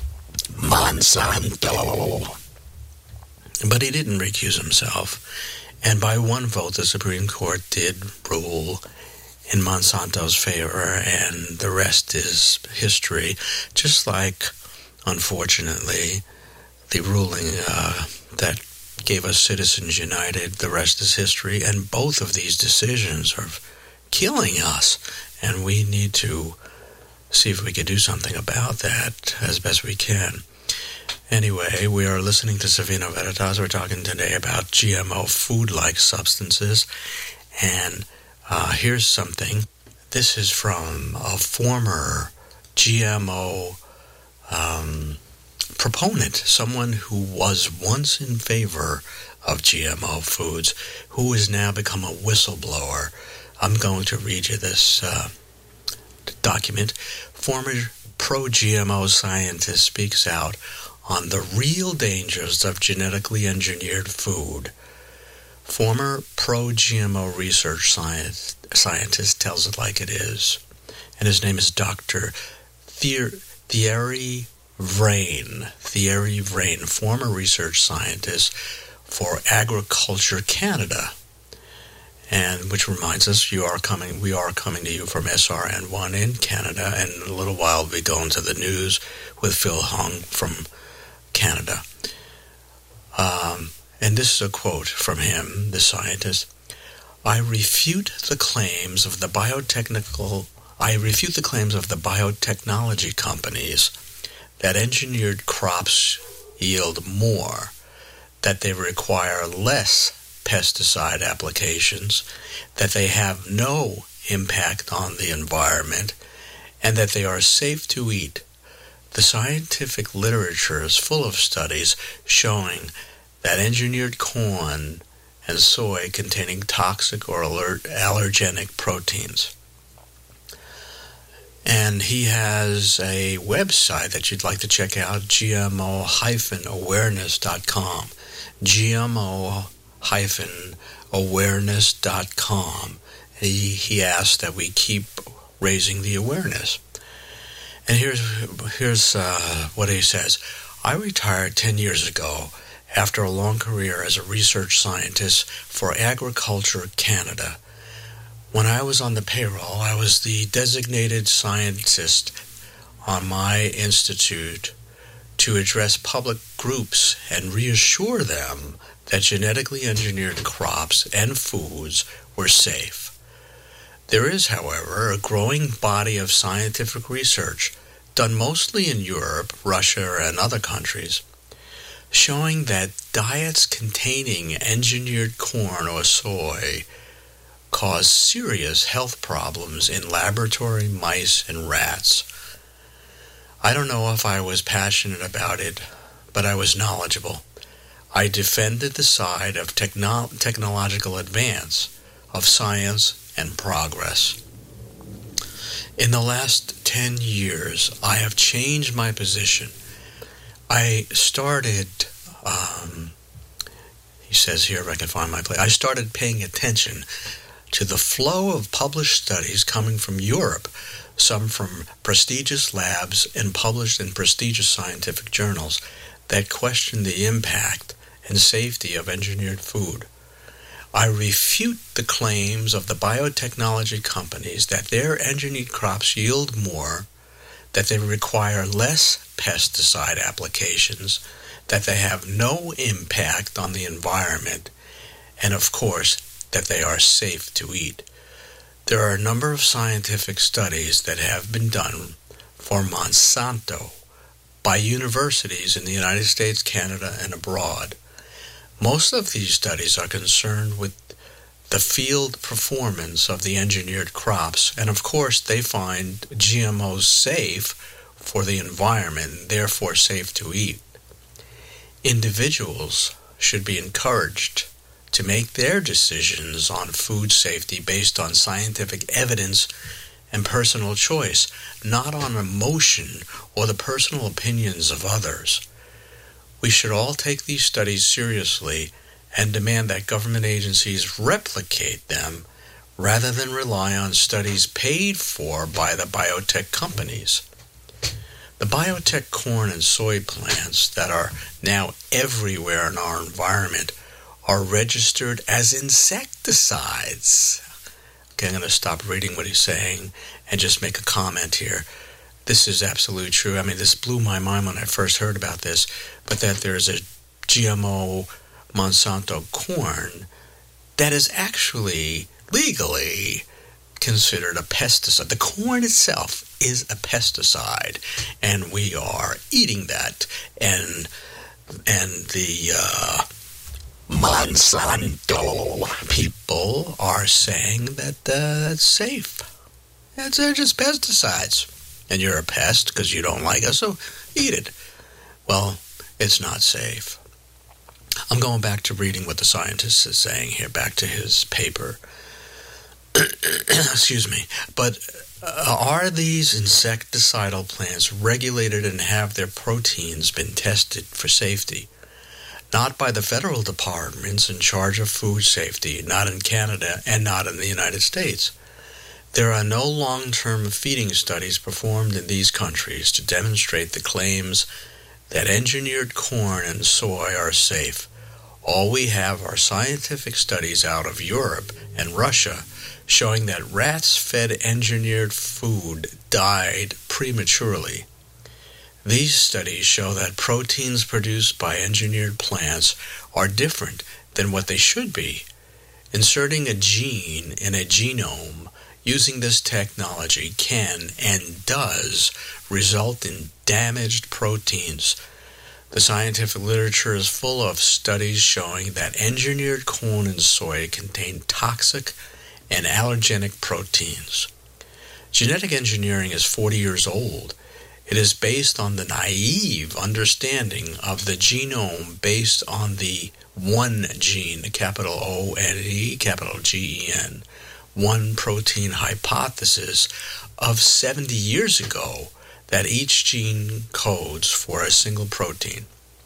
Monsanto. But he didn't recuse himself. And by one vote, the Supreme Court did rule in Monsanto's favor, and the rest is history. Just like, unfortunately, the ruling uh, that gave us Citizens United, the rest is history. And both of these decisions are killing us, and we need to see if we can do something about that as best we can. Anyway, we are listening to Savino Veritas. We're talking today about G M O food-like substances. And uh, here's something. This is from a former G M O um, proponent, someone who was once in favor of G M O foods, who has now become a whistleblower. I'm going to read you this uh, document. Former pro-G M O scientist speaks out on the real dangers of genetically engineered food. Former pro-G M O research science, scientist tells it like it is. And his name is Doctor Thierry Vrain. Thierry Vrain, former research scientist for Agriculture Canada. And which reminds us, you are coming. we are coming to you from S R N one in Canada. And in a little while, we'll be going to the news with Phil Hung from Canada. Um, and this is a quote from him, the scientist. I refute the claims of the biotechnical, I refute the claims of the biotechnology companies that engineered crops yield more, that they require less pesticide applications, that they have no impact on the environment, and that they are safe to eat. The scientific literature is full of studies showing that engineered corn and soy containing toxic or alert allergenic proteins. And he has a website that you'd like to check out, G M O awareness dot com. G M O awareness dot com. He, he asks that we keep raising the awareness. And here's here's uh, what he says. I retired ten years ago after a long career as a research scientist for Agriculture Canada. When I was on the payroll, I was the designated scientist on my institute to address public groups and reassure them that genetically engineered crops and foods were safe. There is, however, a growing body of scientific research, done mostly in Europe, Russia, and other countries, showing that diets containing engineered corn or soy cause serious health problems in laboratory mice and rats. I don't know if I was passionate about it, but I was knowledgeable. I defended the side of techno- technological advance, of science and progress. In the last ten years, I have changed my position. I started, um, he says here, if I can find my place, I started paying attention to the flow of published studies coming from Europe, some from prestigious labs and published in prestigious scientific journals, that question the impact and safety of engineered food. I refute the claims of the biotechnology companies that their engineered crops yield more, that they require less pesticide applications, that they have no impact on the environment, and of course, that they are safe to eat. There are a number of scientific studies that have been done for Monsanto by universities in the United States, Canada, and abroad. Most of these studies are concerned with the field performance of the engineered crops, and of course they find G M Os safe for the environment, and therefore safe to eat. Individuals should be encouraged to make their decisions on food safety based on scientific evidence and personal choice, not on emotion or the personal opinions of others. We should all take these studies seriously and demand that government agencies replicate them rather than rely on studies paid for by the biotech companies. The biotech corn and soy plants that are now everywhere in our environment are registered as insecticides. Okay, I'm going to stop reading what he's saying and just make a comment here. This is absolutely true. I mean, this blew my mind when I first heard about this, but that there's a G M O Monsanto corn that is actually legally considered a pesticide. The corn itself is a pesticide, and we are eating that, and and the uh, Monsanto people are saying that uh, it's safe. It's, they're just pesticides, and you're a pest because you don't like us, so eat it. Well, it's not safe. I'm going back to reading what the scientist is saying here, back to his paper. Excuse me. But uh, are these insecticidal plants regulated and have their proteins been tested for safety? Not by the federal departments in charge of food safety, not in Canada, and not in the United States. There are no long-term feeding studies performed in these countries to demonstrate the claims that engineered corn and soy are safe. All we have are scientific studies out of Europe and Russia showing that rats fed engineered food died prematurely. These studies show that proteins produced by engineered plants are different than what they should be. Inserting a gene in a genome using this technology can and does result in damaged proteins. The scientific literature is full of studies showing that engineered corn and soy contain toxic and allergenic proteins. Genetic engineering is forty years old. It is based on the naive understanding of the genome based on the one gene, capital O N E, capital G E N, one protein hypothesis of seventy years ago that each gene codes for a single protein.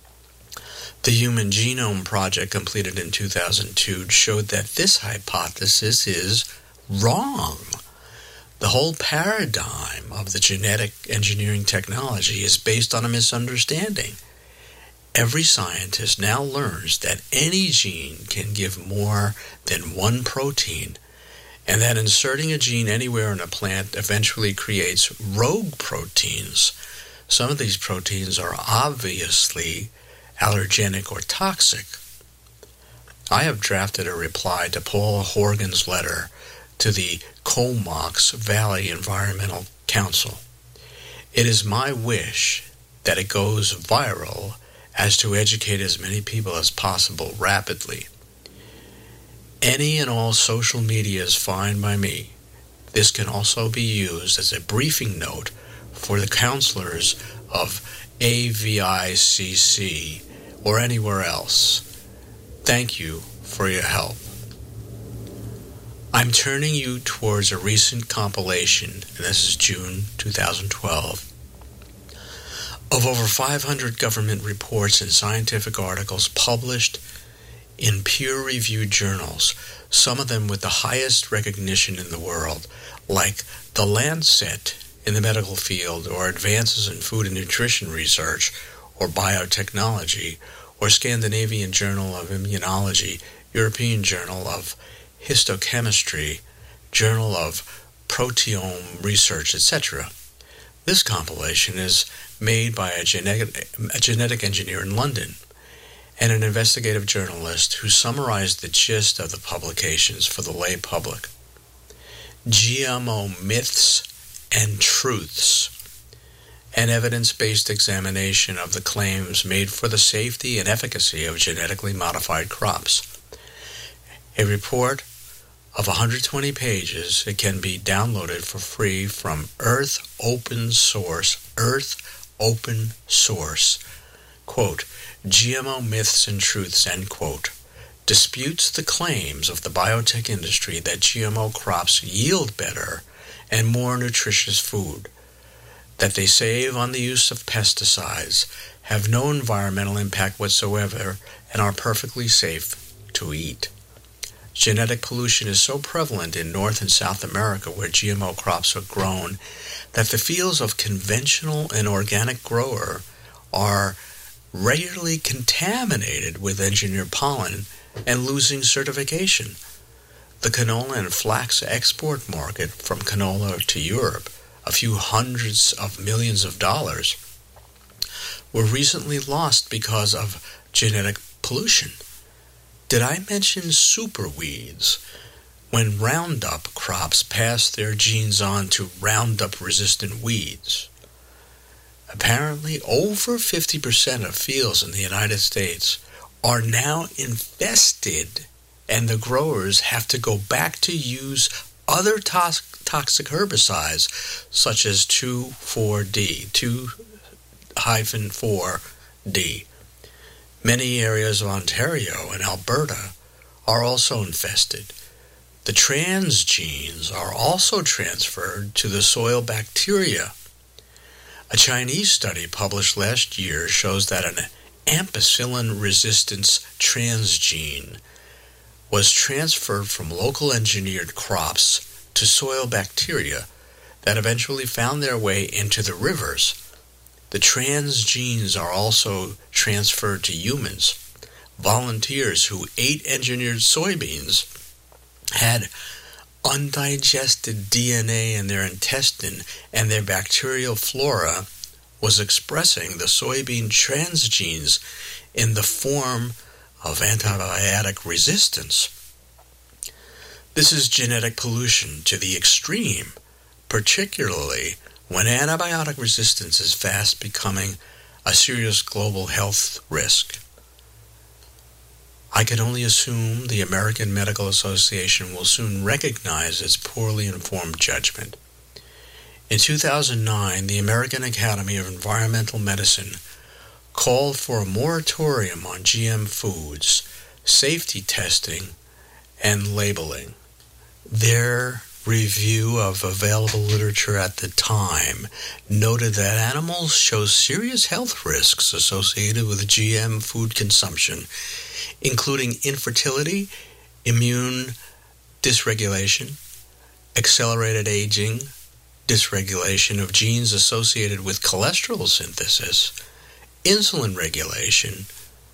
The Human Genome Project, completed in two thousand two, showed that this hypothesis is wrong. The whole paradigm of the genetic engineering technology is based on a misunderstanding. Every scientist now learns that any gene can give more than one protein, and that inserting a gene anywhere in a plant eventually creates rogue proteins. Some of these proteins are obviously allergenic or toxic. I have drafted a reply to Paul Horgan's letter to the Comox Valley Environmental Council. It is my wish that it goes viral as to educate as many people as possible rapidly. Any and all social media is fine by me. This can also be used as a briefing note for the counselors of A V I C C or anywhere else. Thank you for your help. I'm turning you towards a recent compilation, and this is June two thousand twelve, of over five hundred government reports and scientific articles published in peer-reviewed journals, some of them with the highest recognition in the world, like The Lancet in the medical field, or Advances in Food and Nutrition Research, or Biotechnology, or Scandinavian Journal of Immunology, European Journal of Histochemistry, Journal of Proteome Research, et cetera. This compilation is made by a genetic, a genetic engineer in London and an investigative journalist who summarized the gist of the publications for the lay public. G M O Myths and Truths, an evidence-based examination of the claims made for the safety and efficacy of genetically modified crops. A report of one hundred twenty pages. It can be downloaded for free from Earth Open Source, Earth Open Source. Quote, G M O Myths and Truths, end quote, disputes the claims of the biotech industry that G M O crops yield better and more nutritious food, that they save on the use of pesticides, have no environmental impact whatsoever, and are perfectly safe to eat. Genetic pollution is so prevalent in North and South America where G M O crops are grown that the fields of conventional and organic grower are regularly contaminated with engineered pollen and losing certification. The canola and flax export market from canola to Europe, a few hundreds of millions of dollars, were recently lost because of genetic pollution. Did I mention superweeds? When Roundup crops pass their genes on to Roundup-resistant weeds. Apparently, over fifty percent of fields in the United States are now infested, and the growers have to go back to use other to- toxic herbicides, such as two four D, two four D. Many areas of Ontario and Alberta are also infested. The transgenes are also transferred to the soil bacteria. A Chinese study published last year shows that an ampicillin resistance transgene was transferred from local engineered crops to soil bacteria that eventually found their way into the rivers. The transgenes are also transferred to humans. Volunteers who ate engineered soybeans had undigested D N A in their intestine, and their bacterial flora was expressing the soybean transgenes in the form of antibiotic resistance. This is genetic pollution to the extreme, particularly when antibiotic resistance is fast becoming a serious global health risk. I can only assume the American Medical Association will soon recognize its poorly informed judgment. In two thousand nine, the American Academy of Environmental Medicine called for a moratorium on G M foods, safety testing, and labeling. Their review of available literature at the time noted that animals show serious health risks associated with G M food consumption, including infertility, immune dysregulation, accelerated aging, dysregulation of genes associated with cholesterol synthesis, insulin regulation,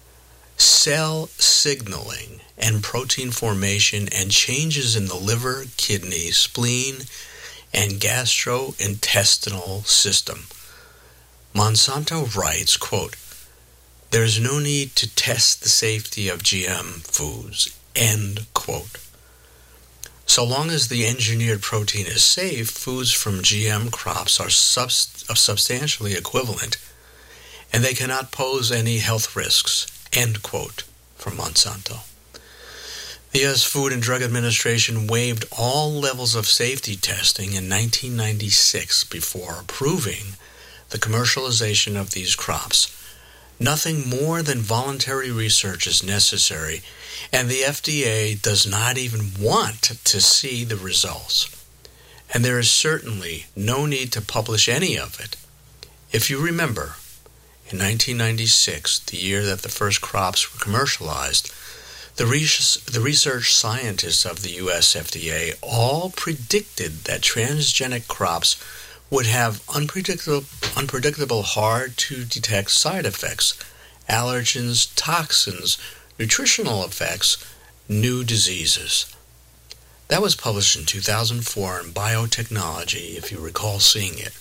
cell signaling, and protein formation, and changes in the liver, kidney, spleen, and gastrointestinal system. Monsanto writes, quote, "There is no need to test the safety of G M foods," end quote. So long as the engineered protein is safe, foods from G M crops are subst- substantially equivalent, and they cannot pose any health risks, end quote, from Monsanto. The U S Food and Drug Administration waived all levels of safety testing in nineteen ninety-six before approving the commercialization of these crops. Nothing more than voluntary research is necessary, and the F D A does not even want to see the results. And there is certainly no need to publish any of it. If you remember, in nineteen ninety-six, the year that the first crops were commercialized, the, res- the research scientists of the U S F D A all predicted that transgenic crops would have unpredictable, unpredictable hard-to-detect side effects, allergens, toxins, nutritional effects, new diseases. That was published in two thousand four in Biotechnology, if you recall seeing it.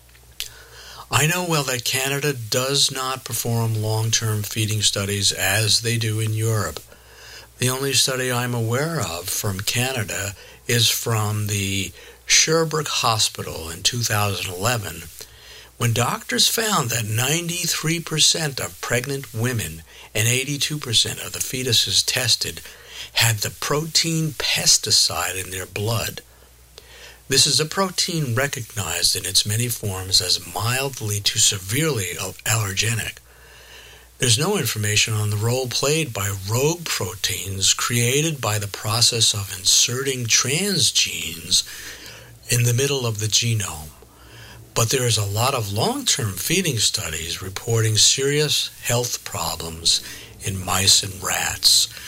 I know well that Canada does not perform long-term feeding studies as they do in Europe. The only study I'm aware of from Canada is from the Sherbrooke Hospital in two thousand eleven, when doctors found that ninety-three percent of pregnant women and eighty-two percent of the fetuses tested had the protein pesticide in their blood. This is a protein recognized in its many forms as mildly to severely allergenic. There's no information on the role played by rogue proteins created by the process of inserting transgenes in the middle of the genome. But there is a lot of long-term feeding studies reporting serious health problems in mice and rats.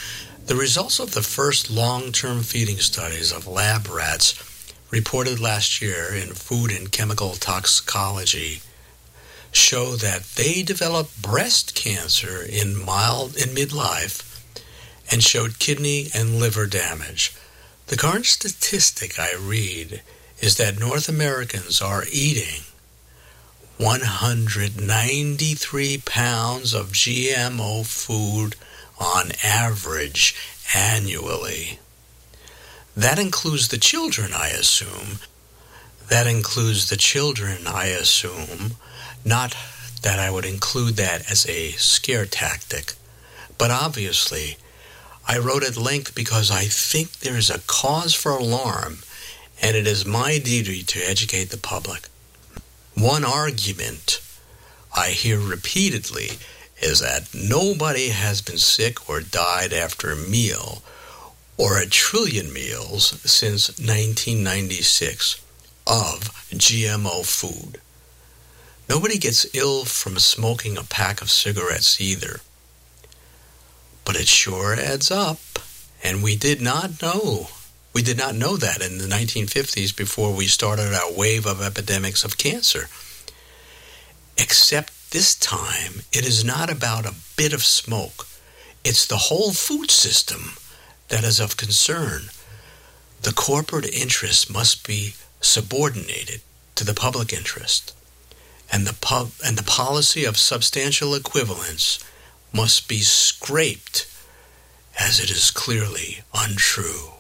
The results of the first long-term feeding studies of lab rats reported last year in Food and Chemical Toxicology show that they developed breast cancer in mild in midlife and showed kidney and liver damage. The current statistic I read is that North Americans are eating one hundred ninety-three pounds of G M O food on average annually. That includes the children, I assume. That includes the children, I assume. Not that I would include that as a scare tactic, but obviously I wrote at length because I think there is a cause for alarm, and it is my duty to educate the public. One argument I hear repeatedly is that nobody has been sick or died after a meal or a trillion meals since nineteen ninety-six of G M O food. Nobody gets ill from smoking a pack of cigarettes either. But it sure adds up, and we did not know. We did not know that in the nineteen fifties before we started our wave of epidemics of cancer. Except this time, it is not about a bit of smoke. It's the whole food system that is of concern. The corporate interest must be subordinated to the public interest, and the pub and the policy of substantial equivalence must be scraped, as it is clearly untrue.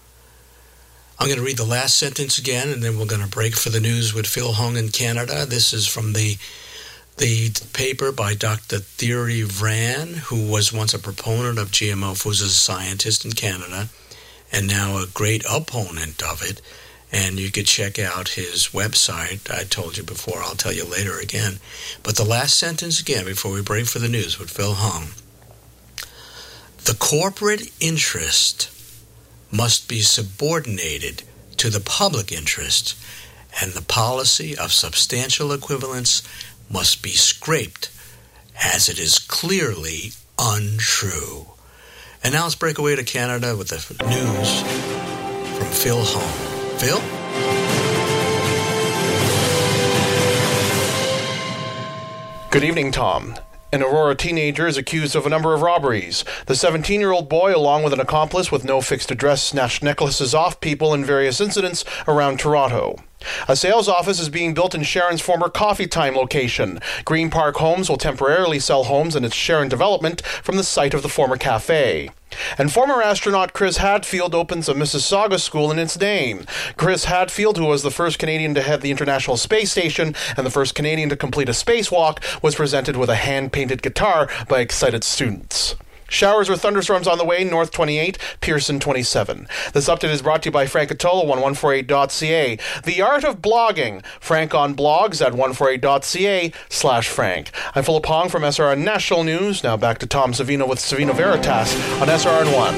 I'm going to read the last sentence again, and then we're going to break for the news with Phil Hung in Canada. This is from the the paper by Doctor Thierry Vran, who was once a proponent of G M O foods as a scientist in Canada, and now a great opponent of it. And you could check out his website. I told you before, I'll tell you later again. But the last sentence again before we break for the news with Phil Hung. The corporate interest must be subordinated to the public interest, and the policy of substantial equivalence must be scraped, as it is clearly untrue. And now let's break away to Canada with the news from Phil Hung. Phil? Good evening, Tom. An Aurora teenager is accused of a number of robberies. The seventeen-year-old boy, along with an accomplice with no fixed address, snatched necklaces off people in various incidents around Toronto. A sales office is being built in Sharon's former Coffee Time location. Green Park Homes will temporarily sell homes in its Sharon development from the site of the former cafe. And former astronaut Chris Hadfield opens a Mississauga school in its name. Chris Hadfield, who was the first Canadian to head the International Space Station and the first Canadian to complete a spacewalk, was presented with a hand-painted guitar by excited students. Showers or thunderstorms on the way, North twenty-eight, Pearson twenty-seven. This update is brought to you by Frank Atola, one one four eight dot c a. The art of blogging. Frank on blogs at one forty-eight dot c a slash Frank. I'm Philip Hong from S R N National News. Now back to Tom Savino with Savino Veritas on S R N one.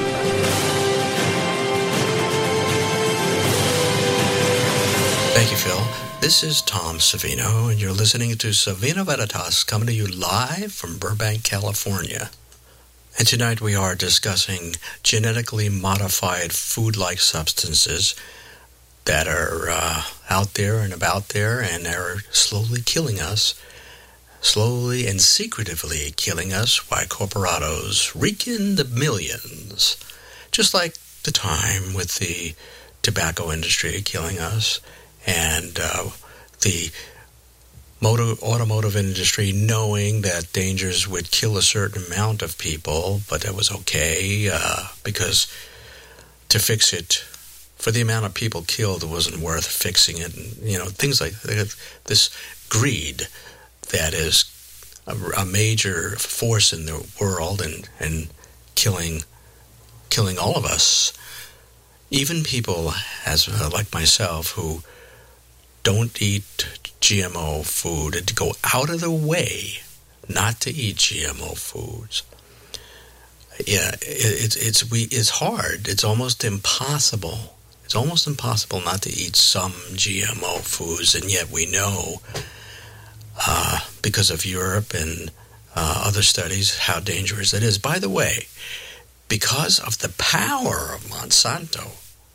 Thank you, Phil. This is Tom Savino, and you're listening to Savino Veritas, coming to you live from Burbank, California. And tonight we are discussing genetically modified food-like substances that are uh, out there and about there and are slowly killing us, slowly and secretively killing us while corporatos rake in the millions. Just like the time with the tobacco industry killing us and uh, the Motor, automotive industry knowing that dangers would kill a certain amount of people, but that was okay uh, because to fix it, for the amount of people killed, it wasn't worth fixing it. And, you know, things like this greed that is a, a major force in the world and, and killing killing all of us. Even people as uh, like myself who don't eat G M O food and to go out of the way not to eat G M O foods. Yeah, it, it's it's we it's hard. It's almost impossible. It's almost impossible not to eat some G M O foods, and yet we know uh, because of Europe and uh, other studies how dangerous it is. By the way, because of the power of Monsanto,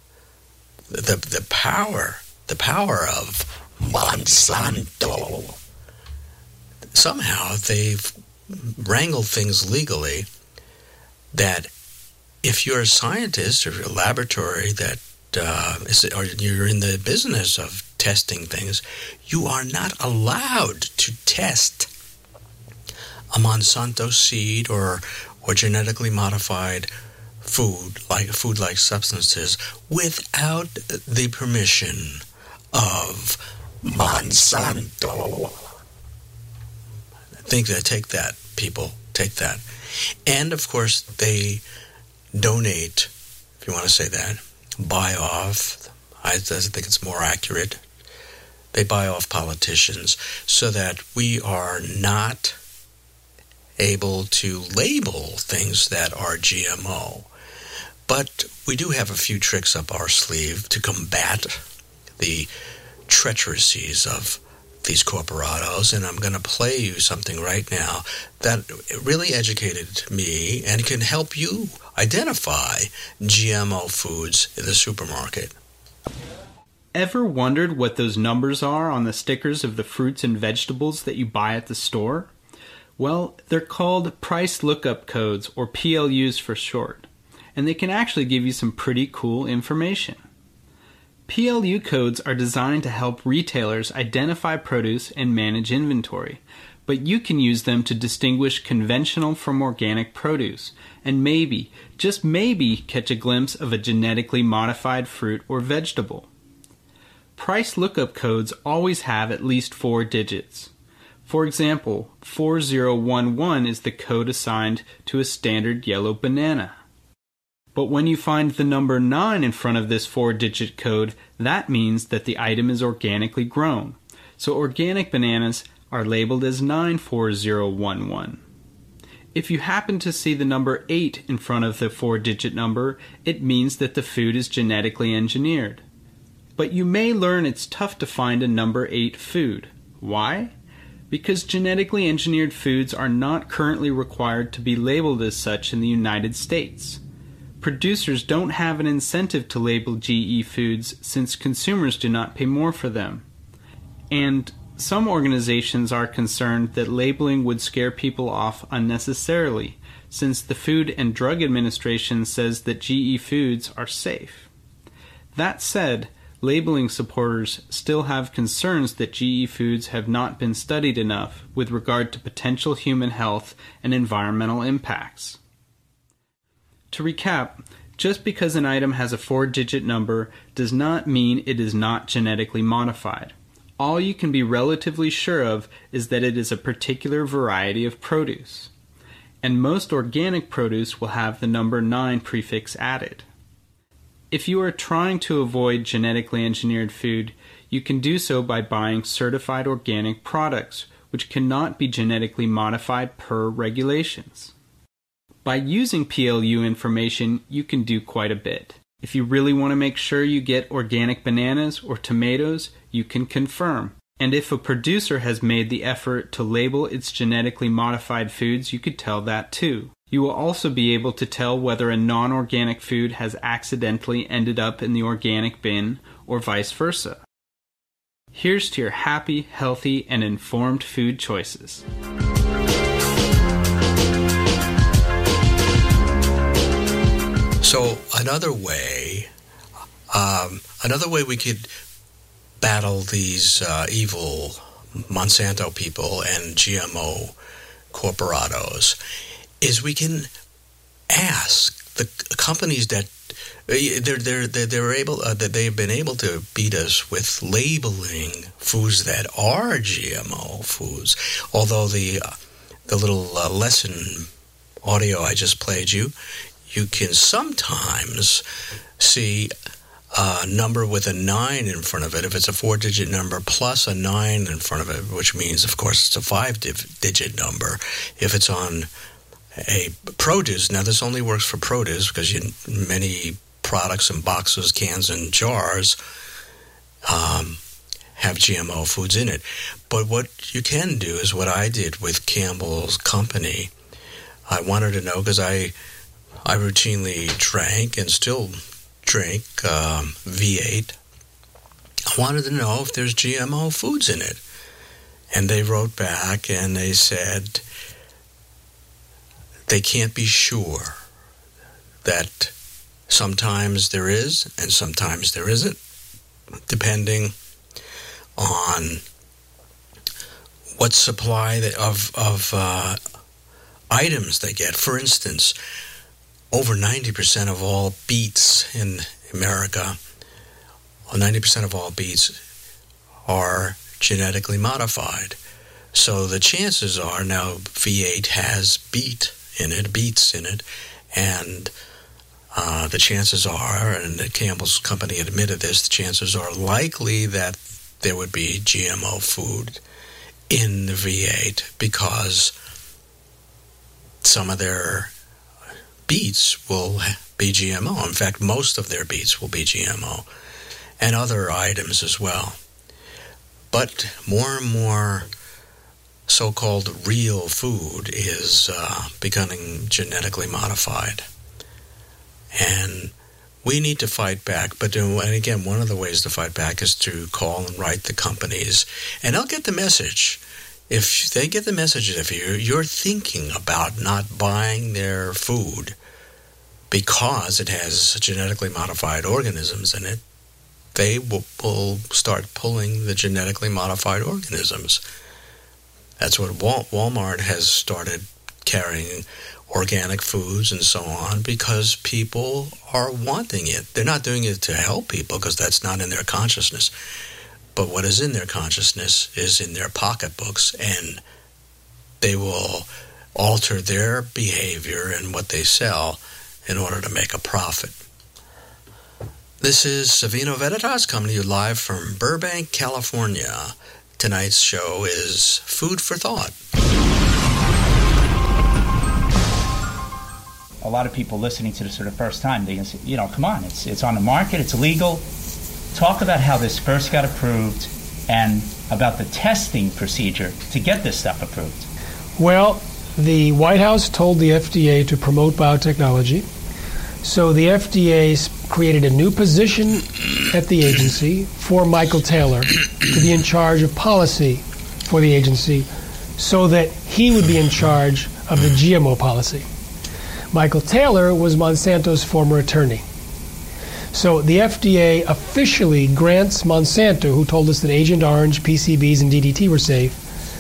the the power, the power of Monsanto, somehow they've wrangled things legally that if you're a scientist or a laboratory that uh, is, or you're in the business of testing things, you are not allowed to test a Monsanto seed or or genetically modified food, like food-like substances, without the permission of Monsanto. Think that. Take that, people. Take that. And of course, they donate, if you want to say that, buy off. I think it's more accurate. They buy off politicians so that we are not able to label things that are G M O. But we do have a few tricks up our sleeve to combat the treacheries of these corporados, and I'm going to play you something right now that really educated me and can help you identify G M O foods in the supermarket. Ever wondered what those numbers are on the stickers of the fruits and vegetables that you buy at the store? Well, they're called price lookup codes, or P L Us for short, and they can actually give you some pretty cool information. P L U codes are designed to help retailers identify produce and manage inventory, but you can use them to distinguish conventional from organic produce, and maybe, just maybe, catch a glimpse of a genetically modified fruit or vegetable. Price lookup codes always have at least four digits. For example, four zero one one is the code assigned to a standard yellow banana. But when you find the number nine in front of this four-digit code, that means that the item is organically grown. So organic bananas are labeled as nine four zero one one. If you happen to see the number eight in front of the four-digit number, it means that the food is genetically engineered. But you may learn it's tough to find a number eight food. Why? Because genetically engineered foods are not currently required to be labeled as such in the United States. Producers don't have an incentive to label G E foods since consumers do not pay more for them. And some organizations are concerned that labeling would scare people off unnecessarily, since the Food and Drug Administration says that G E foods are safe. That said, labeling supporters still have concerns that G E foods have not been studied enough with regard to potential human health and environmental impacts. To recap, just because an item has a four-digit number does not mean it is not genetically modified. All you can be relatively sure of is that it is a particular variety of produce. And most organic produce will have the number nine prefix added. If you are trying to avoid genetically engineered food, you can do so by buying certified organic products, which cannot be genetically modified per regulations. By using P L U information, you can do quite a bit. If you really want to make sure you get organic bananas or tomatoes, you can confirm. And if a producer has made the effort to label its genetically modified foods, you could tell that too. You will also be able to tell whether a non-organic food has accidentally ended up in the organic bin or vice versa. Here's to your happy, healthy, and informed food choices. So another way, um, another way we could battle these uh, evil Monsanto people and G M O corporados is we can ask the companies that they're they're they're, they're able uh, that they've been able to beat us with labeling foods that are G M O foods. Although the uh, the little uh, lesson audio I just played you. You can sometimes see a number with a nine in front of it, if it's a four-digit number, plus a nine in front of it, which means, of course, it's a five-digit number. If it's on a produce, now this only works for produce because you, many products and boxes, cans, and jars um, have G M O foods in it. But what you can do is what I did with Campbell's Company. I wanted to know because I... I routinely drank and still drink um, V eight. I wanted to know if there's G M O foods in it. And they wrote back and they said they can't be sure, that sometimes there is and sometimes there isn't, depending on what supply of, of uh, items they get. For instance, over ninety percent of all beets in America, or ninety percent of all beets are genetically modified. So the chances are now V eight has beet in it, beets in it, and uh, the chances are, and the Campbell's company admitted this, the chances are likely that there would be G M O food in the V eight because some of their beets will be G M O. In fact, most of their beets will be G M O, and other items as well. But more and more so-called real food is uh, becoming genetically modified. And we need to fight back. But and again, one of the ways to fight back is to call and write the companies. And they'll get the message. If they get the message, if you're, you're thinking about not buying their food because it has genetically modified organisms in it, they will, will start pulling the genetically modified organisms. That's what Wal- Walmart has started carrying organic foods and so on because people are wanting it. They're not doing it to help people because that's not in their consciousness. But what is in their consciousness is in their pocketbooks, and they will alter their behavior and what they sell in order to make a profit. This is Savino Veritas coming to you live from Burbank, California. Tonight's show is Food for Thought. A lot of people listening to this for the first time, they can say, you know, come on, it's it's on the market, it's illegal. Talk about how this first got approved and about the testing procedure to get this stuff approved. Well, the White House told the F D A to promote biotechnology. So the F D A created a new position at the agency for Michael Taylor to be in charge of policy for the agency so that he would be in charge of the G M O policy. Michael Taylor was Monsanto's former attorney. So the F D A officially grants Monsanto, who told us that Agent Orange, P C Bs, and D D T were safe,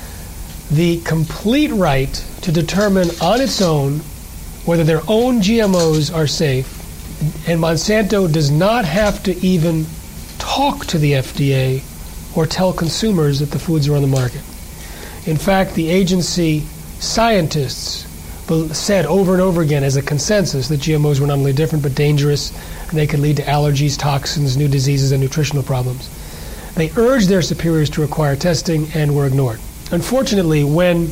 the complete right to determine on its own whether their own G M Os are safe, and Monsanto does not have to even talk to the F D A or tell consumers that the foods are on the market. In fact, the agency scientists said over and over again as a consensus that G M Os were not only different but dangerous, and they could lead to allergies, toxins, new diseases, and nutritional problems. They urged their superiors to require testing and were ignored. Unfortunately, when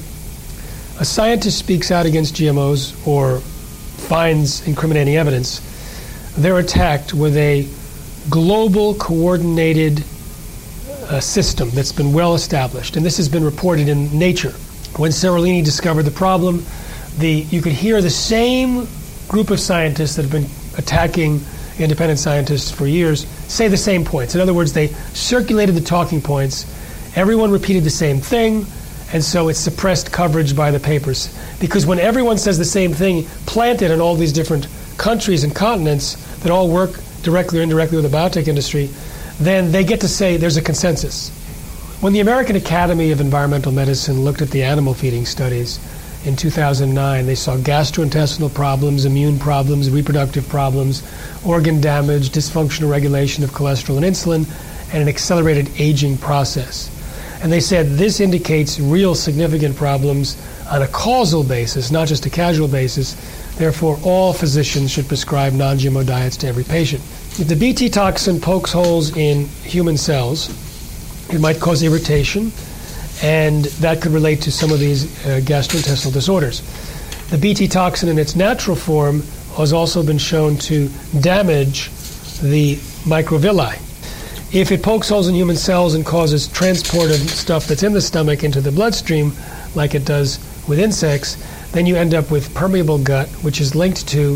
a scientist speaks out against G M Os or finds incriminating evidence, they're attacked with a global coordinated uh, system that's been well established. And this has been reported in Nature. When Seralini discovered the problem, the you could hear the same group of scientists that have been attacking independent scientists for years say the same points. In other words, they circulated the talking points. Everyone repeated the same thing. And so it suppressed coverage by the papers. Because when everyone says the same thing, planted in all these different countries and continents that all work directly or indirectly with the biotech industry, then they get to say there's a consensus. When the American Academy of Environmental Medicine looked at the animal feeding studies in two thousand nine, they saw gastrointestinal problems, immune problems, reproductive problems, organ damage, dysfunctional regulation of cholesterol and insulin, and an accelerated aging process. And they said this indicates real significant problems on a causal basis, not just a casual basis. Therefore, all physicians should prescribe non-G M O diets to every patient. If the B T toxin pokes holes in human cells, it might cause irritation, and that could relate to some of these uh, gastrointestinal disorders. The B T toxin in its natural form has also been shown to damage the microvilli. If it pokes holes in human cells and causes transport of stuff that's in the stomach into the bloodstream, like it does with insects, then you end up with permeable gut, which is linked to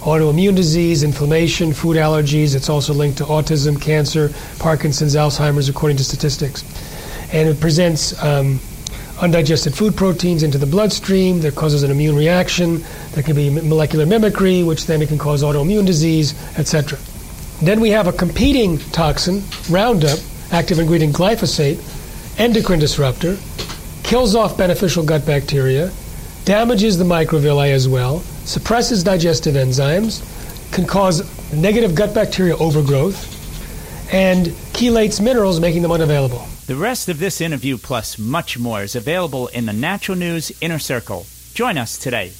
autoimmune disease, inflammation, food allergies. It's also linked to autism, cancer, Parkinson's, Alzheimer's, according to statistics. And it presents um, undigested food proteins into the bloodstream that causes an immune reaction. There can be molecular mimicry, which then it can cause autoimmune disease, et cetera. Then we have a competing toxin, Roundup, active ingredient glyphosate, endocrine disruptor, kills off beneficial gut bacteria, damages the microvilli as well, suppresses digestive enzymes, can cause negative gut bacteria overgrowth, and chelates minerals, making them unavailable. The rest of this interview, plus much more, is available in the Natural News Inner Circle. Join us today.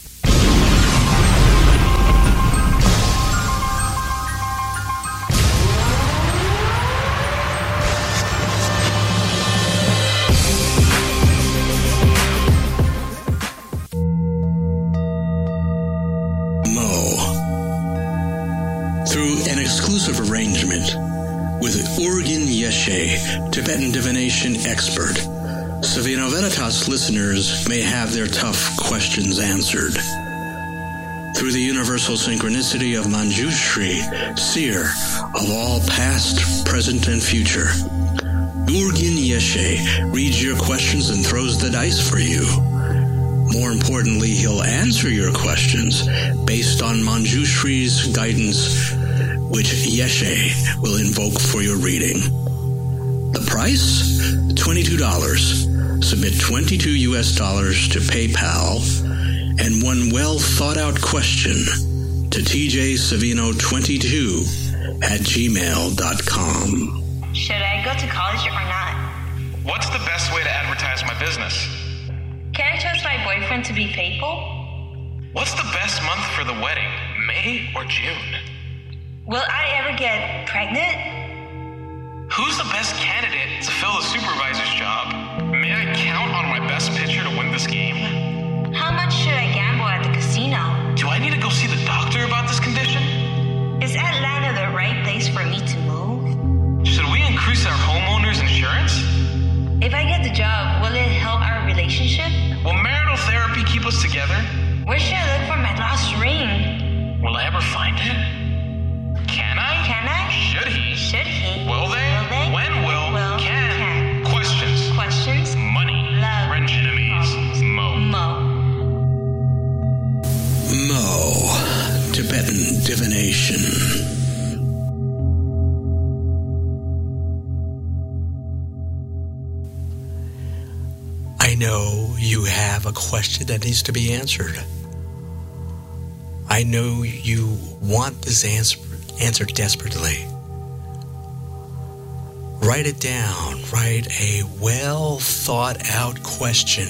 With Urgin Yeshe, Tibetan divination expert, Savino Veritas listeners may have their tough questions answered. Through the universal synchronicity of Manjushri, seer of all past, present, and future, Urgin Yeshe reads your questions and throws the dice for you. More importantly, he'll answer your questions based on Manjushri's guidance, which Yeshe will invoke for your reading. The price? twenty-two dollars. Submit twenty-two U S dollars to PayPal and one well-thought-out question to t j savino twenty-two at gmail dot com. Should I go to college or not? What's the best way to advertise my business? Can I trust my boyfriend to be faithful? What's the best month for the wedding, May or June? Will I ever get pregnant? Who's the best candidate to fill the supervisor's job? May I count on my best pitcher to win this game? How much should I gamble at the casino? Do I need to go see the doctor about this condition? Is Atlanta the right place for me to move? Should we increase our homeowner's insurance? If I get the job, will it help our relationship? Will marital therapy keep us together? Where should I look for my lost ring? Will I ever find it? Can I? Can I? Should he? Should he? Will they? Will they? When will? Will. Can. Can. Questions. Questions. Money. Love. French enemies. Mo. Mo. Mo. Tibetan divination. I know you have a question that needs to be answered. I know you want this answer answered desperately. Write it down. Write a well thought out question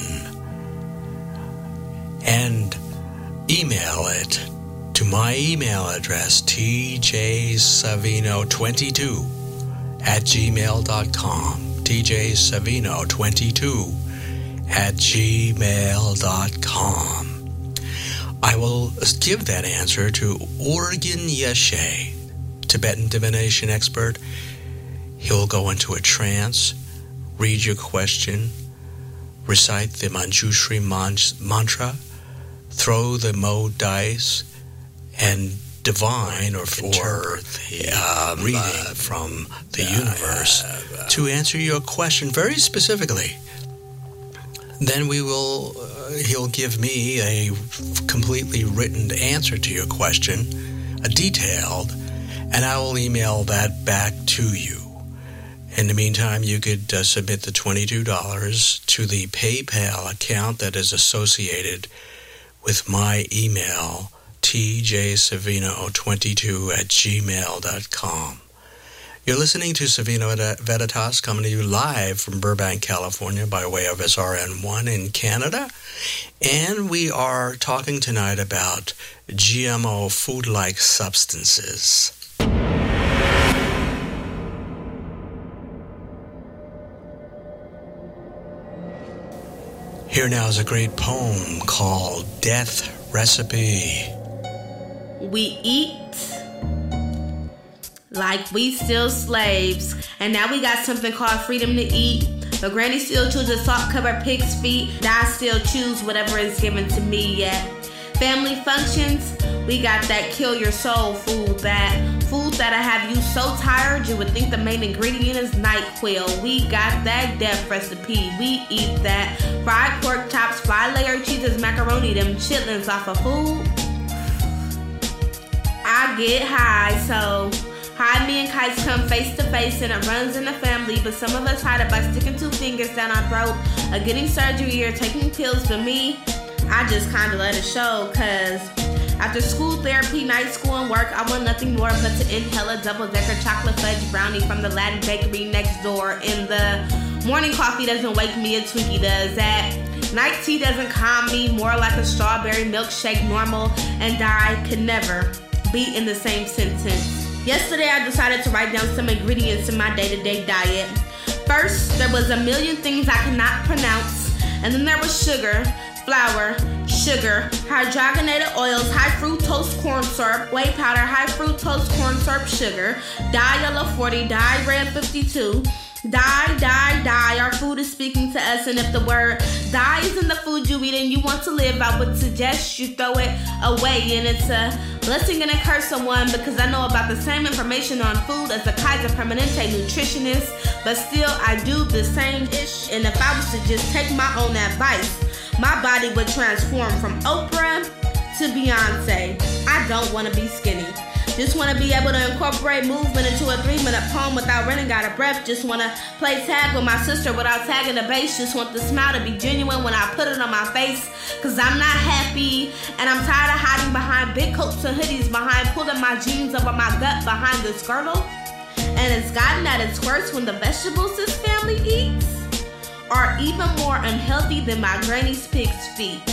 and email it to my email address, t j savino twenty-two at gmail dot com. t j savino twenty-two at gmail dot com. I will give that answer to Urgin Yeshe, Tibetan divination expert. He'll go into a trance, read your question, recite the Manjushri mantra, throw the Mo dice, and divine or, or the uh, reading uh, from the uh, universe uh, uh, to answer your question very specifically. Then we will, uh, he'll give me a completely written answer to your question, a detailed, and I will email that back to you. In the meantime, you could uh, submit the twenty-two dollars to the PayPal account that is associated with my email, t j savino twenty-two at gmail dot com. You're listening to Savino Veritas, coming to you live from Burbank, California, by way of S R N one in Canada. And we are talking tonight about G M O food-like substances. Here now is a great poem called Death Recipe. We eat like we still slaves, and now we got something called freedom to eat. But granny still chooses salt-covered pig's feet, and I still choose whatever is given to me yet. family functions, we got that kill your soul food, that food that'll have you so tired you would think the main ingredient is NyQuil. We got that death recipe. We eat that fried pork chops, fried layer cheeses, macaroni, them chitlins off of food. I get high, so high me and Kites come face to face and it runs in the family, but some of us hide it by sticking two fingers down our throat or getting surgery or taking pills. For me, I just kind of let it show, cause after school, therapy, night school, and work, I want nothing more but to inhale a double-decker chocolate fudge brownie from the Latin bakery next door. In the morning, coffee doesn't wake me, a Twinkie does. That night tea doesn't calm me, more like a strawberry milkshake. Normal and die could never be in the same sentence. Yesterday, I decided to write down some ingredients in my day-to-day diet. First, there was a million things I could not pronounce, and then there was sugar, flour, sugar, hydrogenated oils, high fructose corn syrup, whey powder, high fructose corn syrup, sugar, dye yellow forty, dye red fifty-two, dye, dye, dye. Our food is speaking to us, and if the word dye is in the food you eat and you want to live, I would suggest you throw it away. And it's a blessing and a curse on one, because I know about the same information on food as a Kaiser Permanente nutritionist, but still I do the same ish. And if I was to just take my own advice, my body would transform from Oprah to Beyonce. I don't want to be skinny. Just want to be able to incorporate movement into a three-minute poem without running out of breath. Just want to play tag with my sister without tagging the bass. Just want the smile to be genuine when I put it on my face. Cause I'm not happy, and I'm tired of hiding behind big coats and hoodies, behind pulling my jeans over my gut behind this girdle. And it's gotten at its worst when the vegetables this family eats are even more unhealthy than my granny's pig's feet.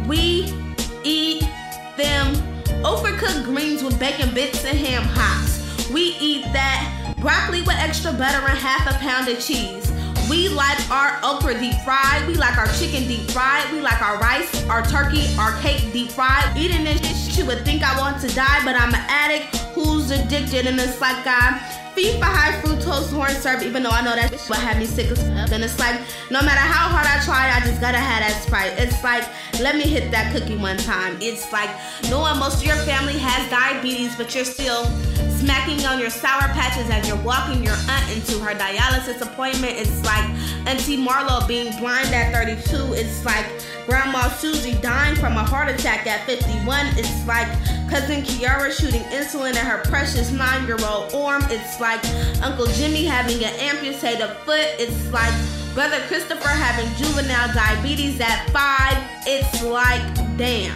We eat them overcooked greens with bacon bits and ham hocks. We eat that broccoli with extra butter and half a pound of cheese. We like our okra deep fried. We like our chicken deep fried. We like our rice, our turkey, our cake deep fried. Eating this shit, you would think I want to die, but I'm an addict who's addicted, and it's like I feed for high fructose corn syrup, even though I know that shit will have me sick as fuck. And it's like, no matter how hard I try, I just gotta have that Sprite. It's like, let me hit that cookie one time. It's like knowing most of your family has diabetes, but you're still smacking on your Sour Patches as you're walking your aunt into her dialysis appointment. It's like Auntie Marlo being blind at thirty-two. It's like Grandma Susie dying from a heart attack at fifty-one. It's like Cousin Kiara shooting insulin at her precious nine-year-old arm. It's like Uncle Jimmy having an amputated foot. It's like Brother Christopher having juvenile diabetes at five. It's like, damn.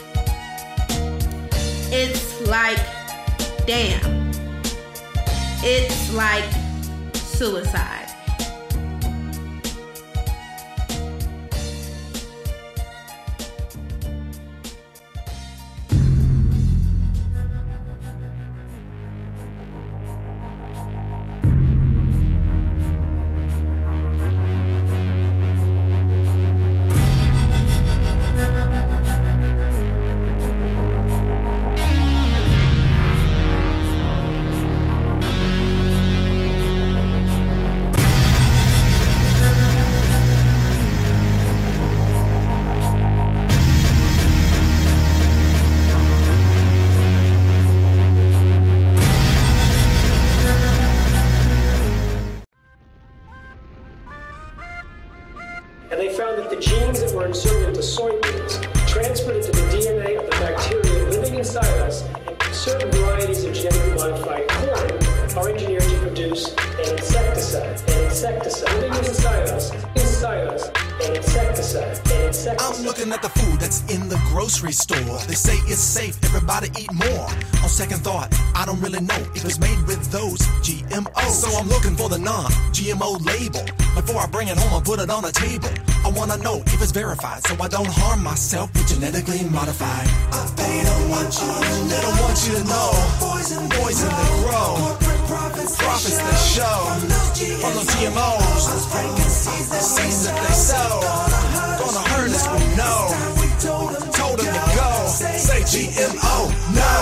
It's like, damn. It's like suicide. And they found that the genes that were inserted into soybeans transferred into the D N A of the bacteria living inside us, and certain varieties of genetically modified corn are engineered to produce an insecticide. An insecticide living inside us, inside us, an insecticide. An insecticide. I'm looking at the food that's in the grocery store. They say it's safe, everybody eat more. On second thought, I don't really know if it's made with those G M Os. So I'm looking for the non-G M O label. Before I bring it home and put it on the table, I wanna know if it's verified, so I don't harm myself with genetically modified. Uh, they don't want you to know. They don't want you to know. Poison, poison they grow. Corporate profits, profits they show. From those G M Os, seeds that they sow. Gonna hurt us, we know. Told them to go. Say G M O, no.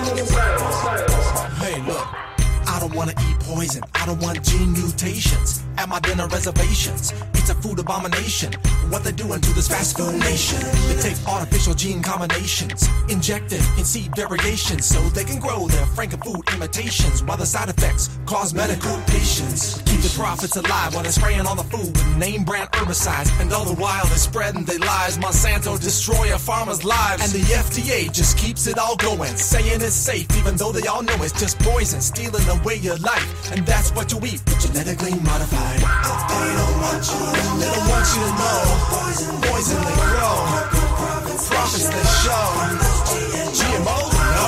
Hey, look. I don't wanna eat poison. I don't want gene mutations. at my dinner reservations. It's a food abomination, what they're doing to this fast food nation. They take artificial gene combinations, inject it in seed variations, so they can grow their frankenfood imitations, while the side effects cause medical patients. Keep the profits alive while they're spraying on the food with name brand herbicides, and all the while they're spreading their lies. Monsanto destroy our farmers' lives, and the F D A just keeps it all going, saying it's safe even though they all know it's just poison, stealing away your life, and that's what you eat, genetically modified. They don't want you to know, they don't want you to know. Poison, poison they grow, profits they show. G M Os, no,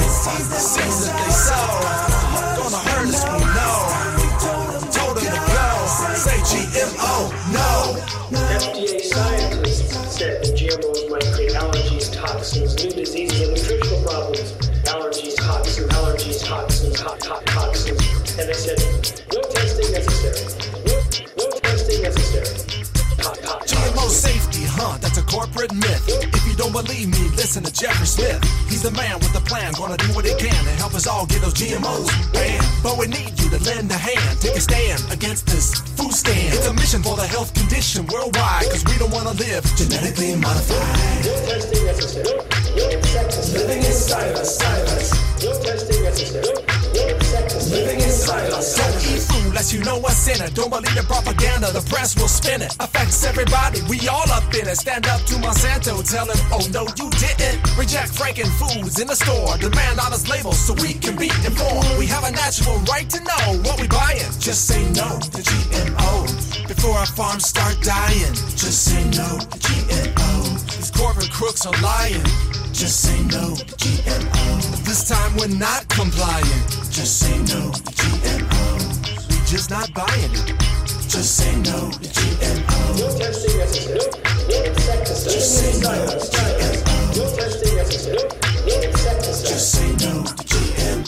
seeds that they sow, gonna hurt us, we know. Told them to go, say G M O, no. F D A scientists said that G M Os might create allergies, toxins, new diseases, and nutritional problems. Allergies, toxins, allergies, toxins, hot, hot, toxins. And they said, no testing necessary. No, no testing necessary. Hot, hot, G M O safety, huh? That's a corporate myth. If you don't believe me, listen to Jeffrey Smith. He's the man with the plan, gonna do what he can to help us all get those G M Os banned. But we need you to lend a hand, take a stand against this food stand. It's a mission for the health condition worldwide, cause we don't wanna live genetically modified. No testing necessary. No insecticides. Living inside us, inside us. No testing necessary. No insecticides. Living inside us. Don't eat food unless you know what's in it. Don't believe the propaganda, the press will spin it. Affects everybody, we all up in it. Stand up to Monsanto, tell him, oh no you didn't. Reject Franken foods in the store. Demand honest labels so we can be informed. We have a natural right to know what we buying. Just say no to G M O before our farms start dying. Just say no to G M O. These corporate crooks are lying. Just say no to G M O. This time we're not complying. Just say no to G M O. We just not buying it. Just say no to G M O. No testing necessary. No insecticides. Just say no to G M O. No testing necessary. No insecticides. Just say no to G M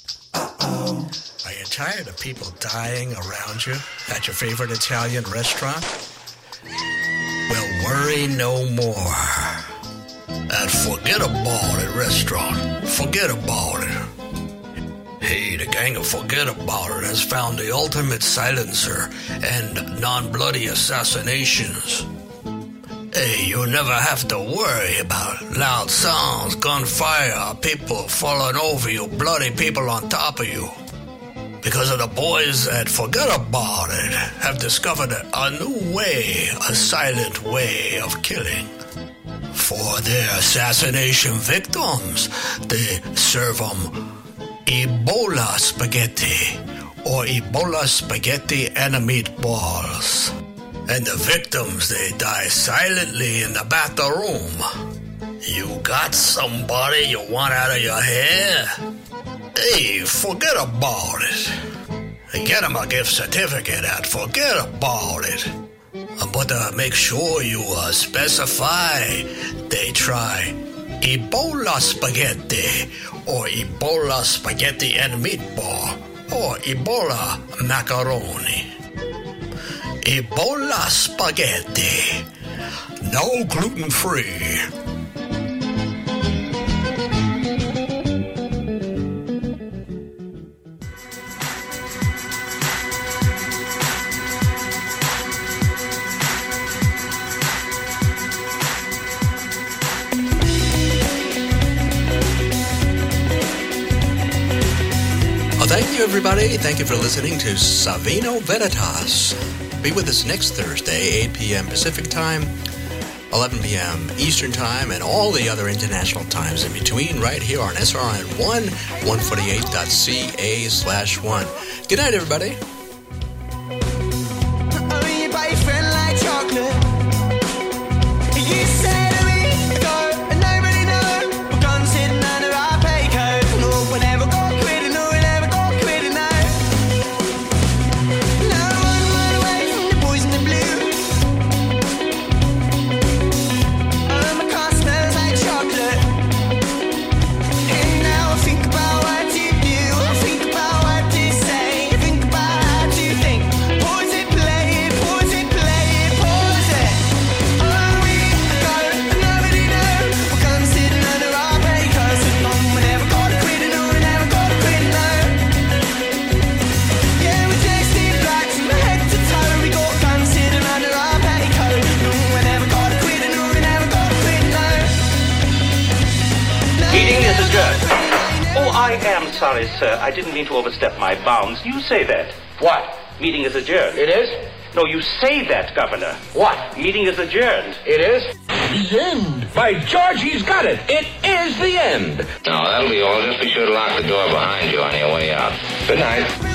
O. Are you tired of people dying around you at your favorite Italian restaurant? Well, worry no more. At Forget About It restaurant, forget about it. Hey, the gang of Forget About It has found the ultimate silencer and non-bloody assassinations. Hey, you never have to worry about loud sounds, gunfire, people falling over you, bloody people on top of you. Because of the boys at Forget About It have discovered a new way, a silent way of killing. For their assassination victims, they serve them Ebola spaghetti or Ebola spaghetti and meatballs. And the victims, they die silently in the bathroom. You got somebody you want out of your hair? Hey, forget about it. Get them a gift certificate at Forget About It. But uh, make sure you uh, specify they try Ebola spaghetti or Ebola spaghetti and meatball or Ebola macaroni. Ebola spaghetti. No gluten-free. Thank you, everybody. Thank you for listening to Savino Veritas. Be with us next Thursday, eight p.m. Pacific Time, eleven p.m. Eastern Time, and all the other international times in between right here on S R N one, one forty-eight dot C A slash one. Good night, everybody. Think about what you do, think about what you say, think about sorry, sir. I didn't mean to overstep my bounds. You say that. What? Meeting is adjourned. It is? No, you say that, Governor. What? Meeting is adjourned. It is? The end. By George, he's got it. It is the end. No, that'll be all. Just be sure to lock the door behind you on your way out. Good night.